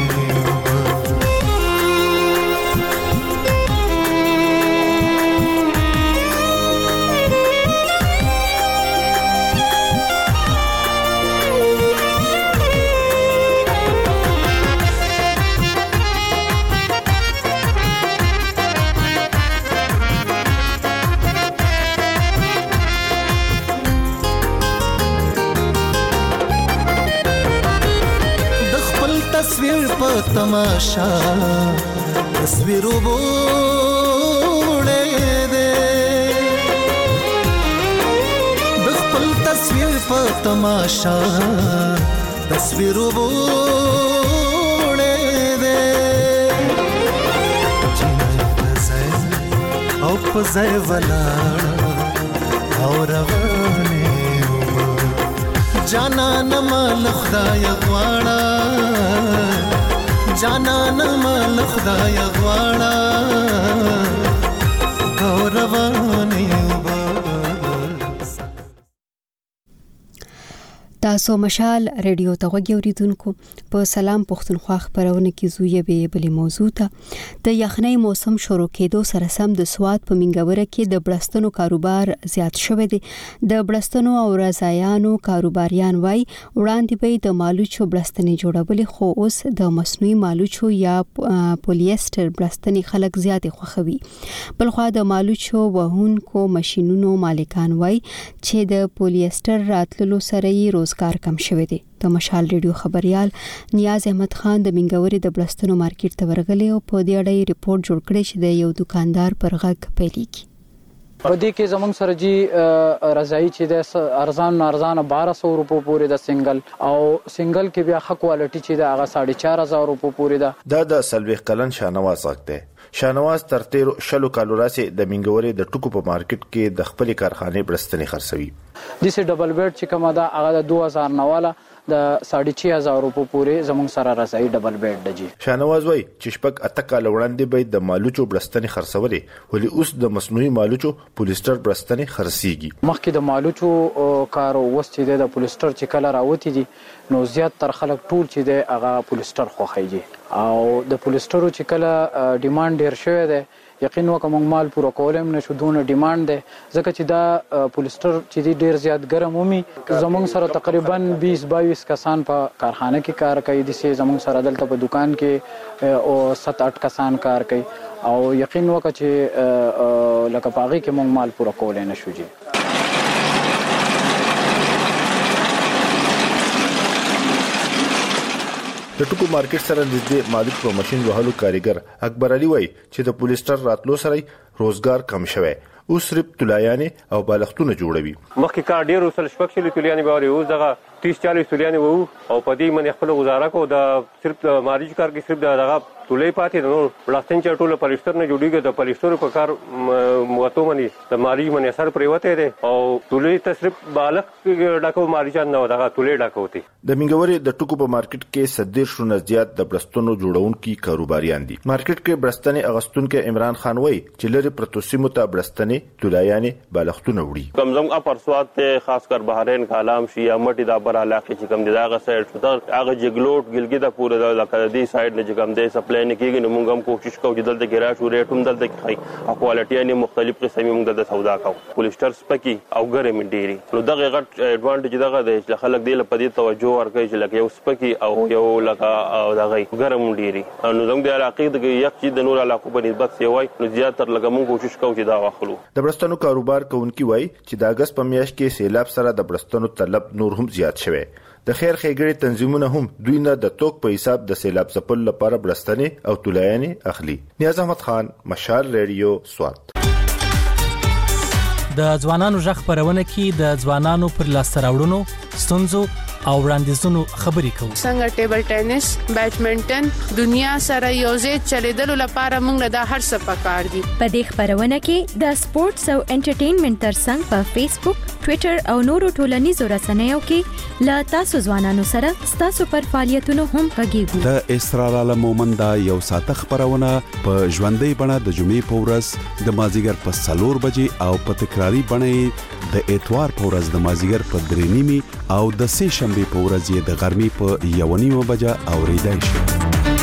تصویر په تماشا تصویر وبوړې دې د خپل تصویر په تماشا تصویر وبوړې دې او په ځای ولاړه او روانه جانا نمال خدای غواړه جانا نمال خدای غواړه او روانه تاسو مشال ریډیو ته غوږیوریدونکو په سلام پښتونخوا خبرونه کې زوی به بلی موضوع ته د یخنۍ موسم شروع کېدو سره سم د سواد په منګوره کې د بلستانو کاروبار زیات شوی دی د بلستانو او رضایانو کاروباریان وای وړاندې به د مالوچو بلستنې جوړولې خو اوس د مصنوعي مالوچو یا پولیستر بلستنې خلک زیات خوخوي بلخو د مالوچو وهونکو ماشينونو مالکان وای چې د پولیستر راتللو سره یې روزګار کم شوی دی د مشال ریډیو خبريال نیاز احمد خان د منګوري د بلستانو مارکیټ ته ورغلی او په دې اړه ریپورت جوړ کړی چې د یو دکاندار پر غږ پیلېږي په دې کې زمونږ سره جی رضایي چې د ارزان 1200 روپو پورې د سنگل او سنگل کې بیا ښه کوالټي چې د هغه 4500 روپو پورې ده د سلويخ کلن شانواز غږ شانواز تر 13 کالو راسي د منګوري د ټکو په مارکیټ کې د خپل کارخانه برستنې خرڅوي د سي ډبل بیډ چې کومه ده هغه د 2009 والا د 6500 روپو پورې زموږ سره رسایي ډبل بیډ دی شانواز وای چې شپږ اته کال وړاندې به د مالوچو برستنې خرڅولې ولې اوس د مصنوعي مالوچو پولیستر برستنې خرڅيږي مخکې د مالوچو کار وست د پولیستر چې کله راوتی دي نو زیات تر خلک ټول چې د هغه پولیستر خوخیږي او د پولیسترو چې کله ډیماند ډیر شوی دی یقین وکم مال پورا کولم نشو دونه ډیماند ده ځکه چې دا پولیستر چې ډیر زیات ګرم ومي زمونږ سره تقریبا 20-22 کسان په کارخانه کې کار کوي د سي زمونږ سره دلته په دکان کې او 7-8 کسان کار کوي او یقین وکړه چې لکه پاغي کې مونږ مال پورا کولای نشو جی د ټکو مارکیټ سره د مالک په ماشين وهلو کاریګر اکبر علي وای چې د پولیستر راتلو سره روزګار کم شوی او صرف تلایانه او بالښتونه جوړوي مخکې کار ډیر وسل شپږ شل تلایانه باوري او دغه 30-40 تلایانه وو او په دې من خپل گزاره کو د صرف مارج کار کې صرف دغه تولې پاتې نو بلاستین چې ټوله پولیستر نه جوړیږي د پولیستر په کار موته مني د مارج من اثر پریوته دي او تولې ته صرف بالغ ډاکو مارج نه دغه تولې ډاکوتي د منګوري د ټکو په مارکیټ کې 100 زیات د برستونو جوړونکي کاروباریان دي مارکیټ کې برستنې اغستونکو عمران خان وای چې لري پروتوسیمو ته برستنې تولایانه بالښتونه وړي کمزم اپر سواد ته خاص کر بحرین کالام شي یا مټي د بر علاقې چې کم دي داغه سایډ شو هغه جګلوټ ګلګي د پوره د لکه دی سایډ نه کم دی سپلای نه کیږي نو موږ هم کوشش کوو چې دلته کې راشو ریټ هم دلته کې خای او کوالټي یې مختلف قسمه موږ د سودا کوو پولیستر سپکی او ګرم ډيري نو دغه غټ ایڈوانټیج دغه د خلک دی لپاره توجه ورکړي چې لکه یو سپکی او یو لکه او دغه ګرم ډيري نو زموږ د علاقې د یو چې د نور علاقو په نسبت سی وای نو زیات تر لکه موږ کوشش کوو چې دا واخلو د برستانو کاروبار کوونکی وای چې د اگست په میاشت کې سیلاب سره د برستانو طلب نور هم زیات شوه د خیر ښېګړې تنظیمونه هم دوی نه د توک په حساب د سیلاب ځپل لپاره برستنې او تولایانې اخلي نیاز احمد خان مشال ریډیو سوات د ځوانانو ژغ خبرونه کې د ځوانانو پر لاس راوړنو ستونزو او وړاندیزونو خبرې کوو څنګه ټیبل ټینس بیډمنټن دنیا سره یوځای چلیدلو لپاره موږ د هر څه پکار دي په دې خبرونه کې د سپورتس او انټرټینمنټ ترڅنګ په فیسبوک ټوئیټر او نورو ټولنیزو رسنیو کې لا تاسو ځوانانو سره تاسو پر فعالیتونو هم غږیږو د اسرار عالم مومند یو ساته خبرونه په ژوندۍ بڼه د جمعې په ورځ د مازیګر په 4 بجې او په تکراری بڼه د اتوار په ورځ د مازیګر په 3:30 او د سه شنبه په ورځ یې د غرمې په 1:30 بجې اوریدای شي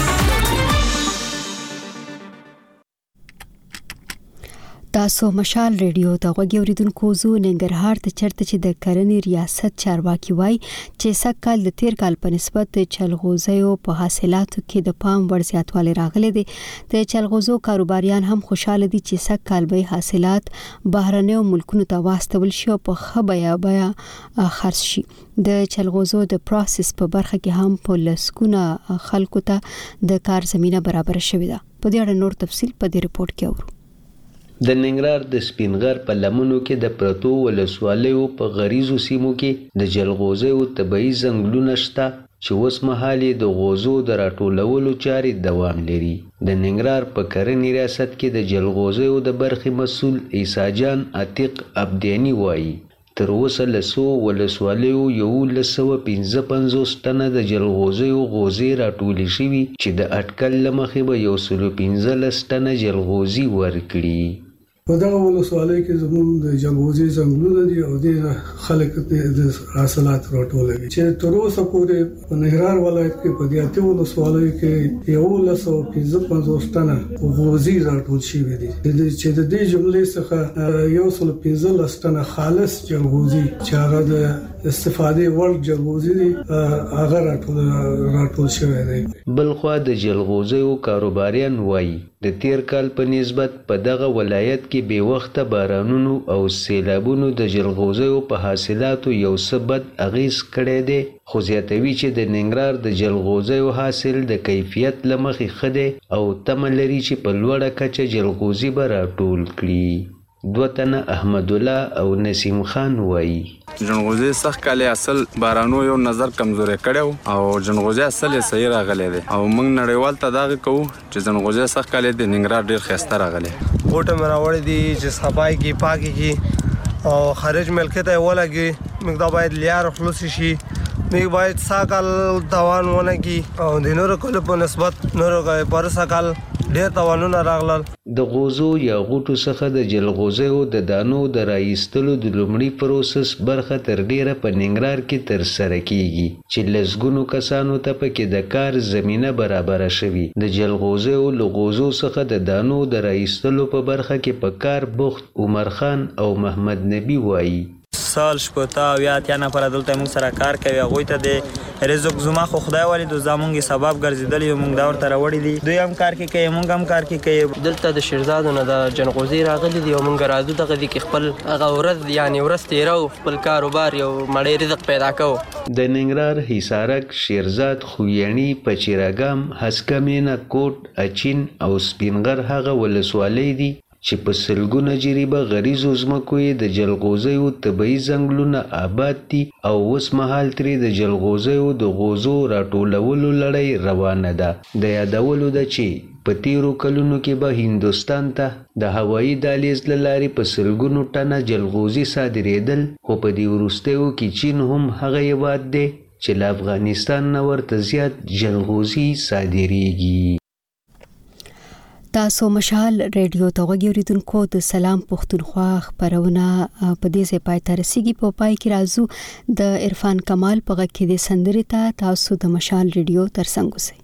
تاسو مشال ریډیو ته غوږیوریدونکو زو ننګرهار ته چرته چې د کرنې ریاست چارواکي وای چې سکهال د تیر کال په نسبت د چلغوزیو په حاصلاتو کې د پام ور زیاتوالی راغلی دی د چلغوزو کاروباریان هم خوشاله دي چې سکهال به حاصلات بهرنیو ملکونو ته واستول شي او په خبره بیا خرڅ شي د چلغوزو د پروسس په برخه کې هم په لسکونه خلکو ته د کار زمينه برابر شوې ده په دې اړه نور تفصيل په دې ریپورت کې اورو د ننګرهار د سپینغر په لمنو کې د پرتو ولسوالیو په غریزو سیمو کې د جلغوزیو طبيعي ځنګلونه شته چې اوس مهال د غوزو د راټولولو چارې دوام لري د ننګرهار په کرنې ریاست کې د جلغوزیو د برخې مسؤل عیسی جان عتیق عبدیانی وایي تر اوسه لسو ولسوالیو 155 ټنه د جلغوزیو غوزې راټولې شوي چې د اټکل له مخې به 115 ټنه جلغوزي ورکړي په دا ولسوالۍ کې زموږ د جلغوزي ځنګلونه دي او د خلک د حاصلات راټولوي چې تر اوسه پورې په نهرار ولایت کې په دې اته ولسوالۍ کې 155 ټنه غوزي راټول شوی دي چې د دې جملې څخه 115 ټنه خالص جلغوزي چې هغه د استفاده وړ جلغوزي دي هغه راټول شوی دی. بلخوا د جلغوزیو کاروباریان وایي د تیر کال په نسبت په دغه ولایت کې به وخته بارانونو او سیلابونو د جلغوزیو په حاصلاتو یو څه بد اغیز کړی دی، خو زیاتوي چې د ننګرهار د جلغوزیو حاصل د کیفیت له مخې ښه دی او تمه لري چې په لوړه کچه جلغوزي به راټول کړي. دوه تنه احمد الله او نسیم خان وایي جنغوزي سخت کاله اصل بارانو یو نظر کمزوري کړو او جنغوزي اصل یې صحیح راغلی دی او موږ نړیوال ته دا کوو چې جنغوزي سخت کاله د ننګرهار ډیر خسته راغلی. بوټه مراوړې دي چې صفای کی پاکي کی او خارج ملکه ته ولګي موږ دا باید لیار خلاص شي، موږ باید ساکل توان ونه کی او د نورو کله په نسبت نورو پر ساکل ډیر توانونه راغلل. د غوزو یا غوټو څخه د جلغوزیو د دانو د راایستلو د لومړي پروسس برخه تر ډیره په ننګرهار کې تر سره کیږي چې لږګونو کسانو ته پکې د کار زمينه برابر شوي. د جلغوزیو لغوزو څخه د دانو د راایستلو په برخه کې په کار بوخت عمر خان او محمد نبی وایي سال شپتا یا تیانه پر دلته موږ سره کار کوي هغه ته د رزق زما خو خدای ولی د زمونږ سبب ګرځیدل یو موږ دا ورته راوړی دي دوی هم کار کوي موږ هم کار کوي. دلته د شیرزادو نه د جنغوزي راغلي دي او موږ راځو دغه دي کې خپل هغه ورځ یعنی ورځ تیرو خپل کاروبار یو مړی رزق پیدا کوو. د ننګرهار حصارک شیرزاد خویانی پچیراګام هسکمینه کوټ اچین او سپینغر هغه ولسوالۍ دي چې په سلګونه جریبه غریزو ځمکو یې د جلغوزیو طبیعي ځنګلونه آباد دي او اوس مهال ترې د جلغوزیو د غوزو راټولولو لړۍ روانه ده. د یادولو ده چې په تیرو کلونو کې به هندوستان ته د هوایي دهلیز له لارې په سلګونو ټنه جلغوزي صادرېدل، خو په دې وروستیو کې چین هم هغه هېواد دی چې له افغانستان نه ورته زیات جلغوزي صادریږي. تاسو مشال ریډیو ته وګورئ د سلام پښتونخوا خبرونه په دې ځای پای ته رسیدي. په پای کې راځو د عرفان کمال په غږ کې د سندرې ته تاسو د مشال ریډیو ترڅنګ اوسئ.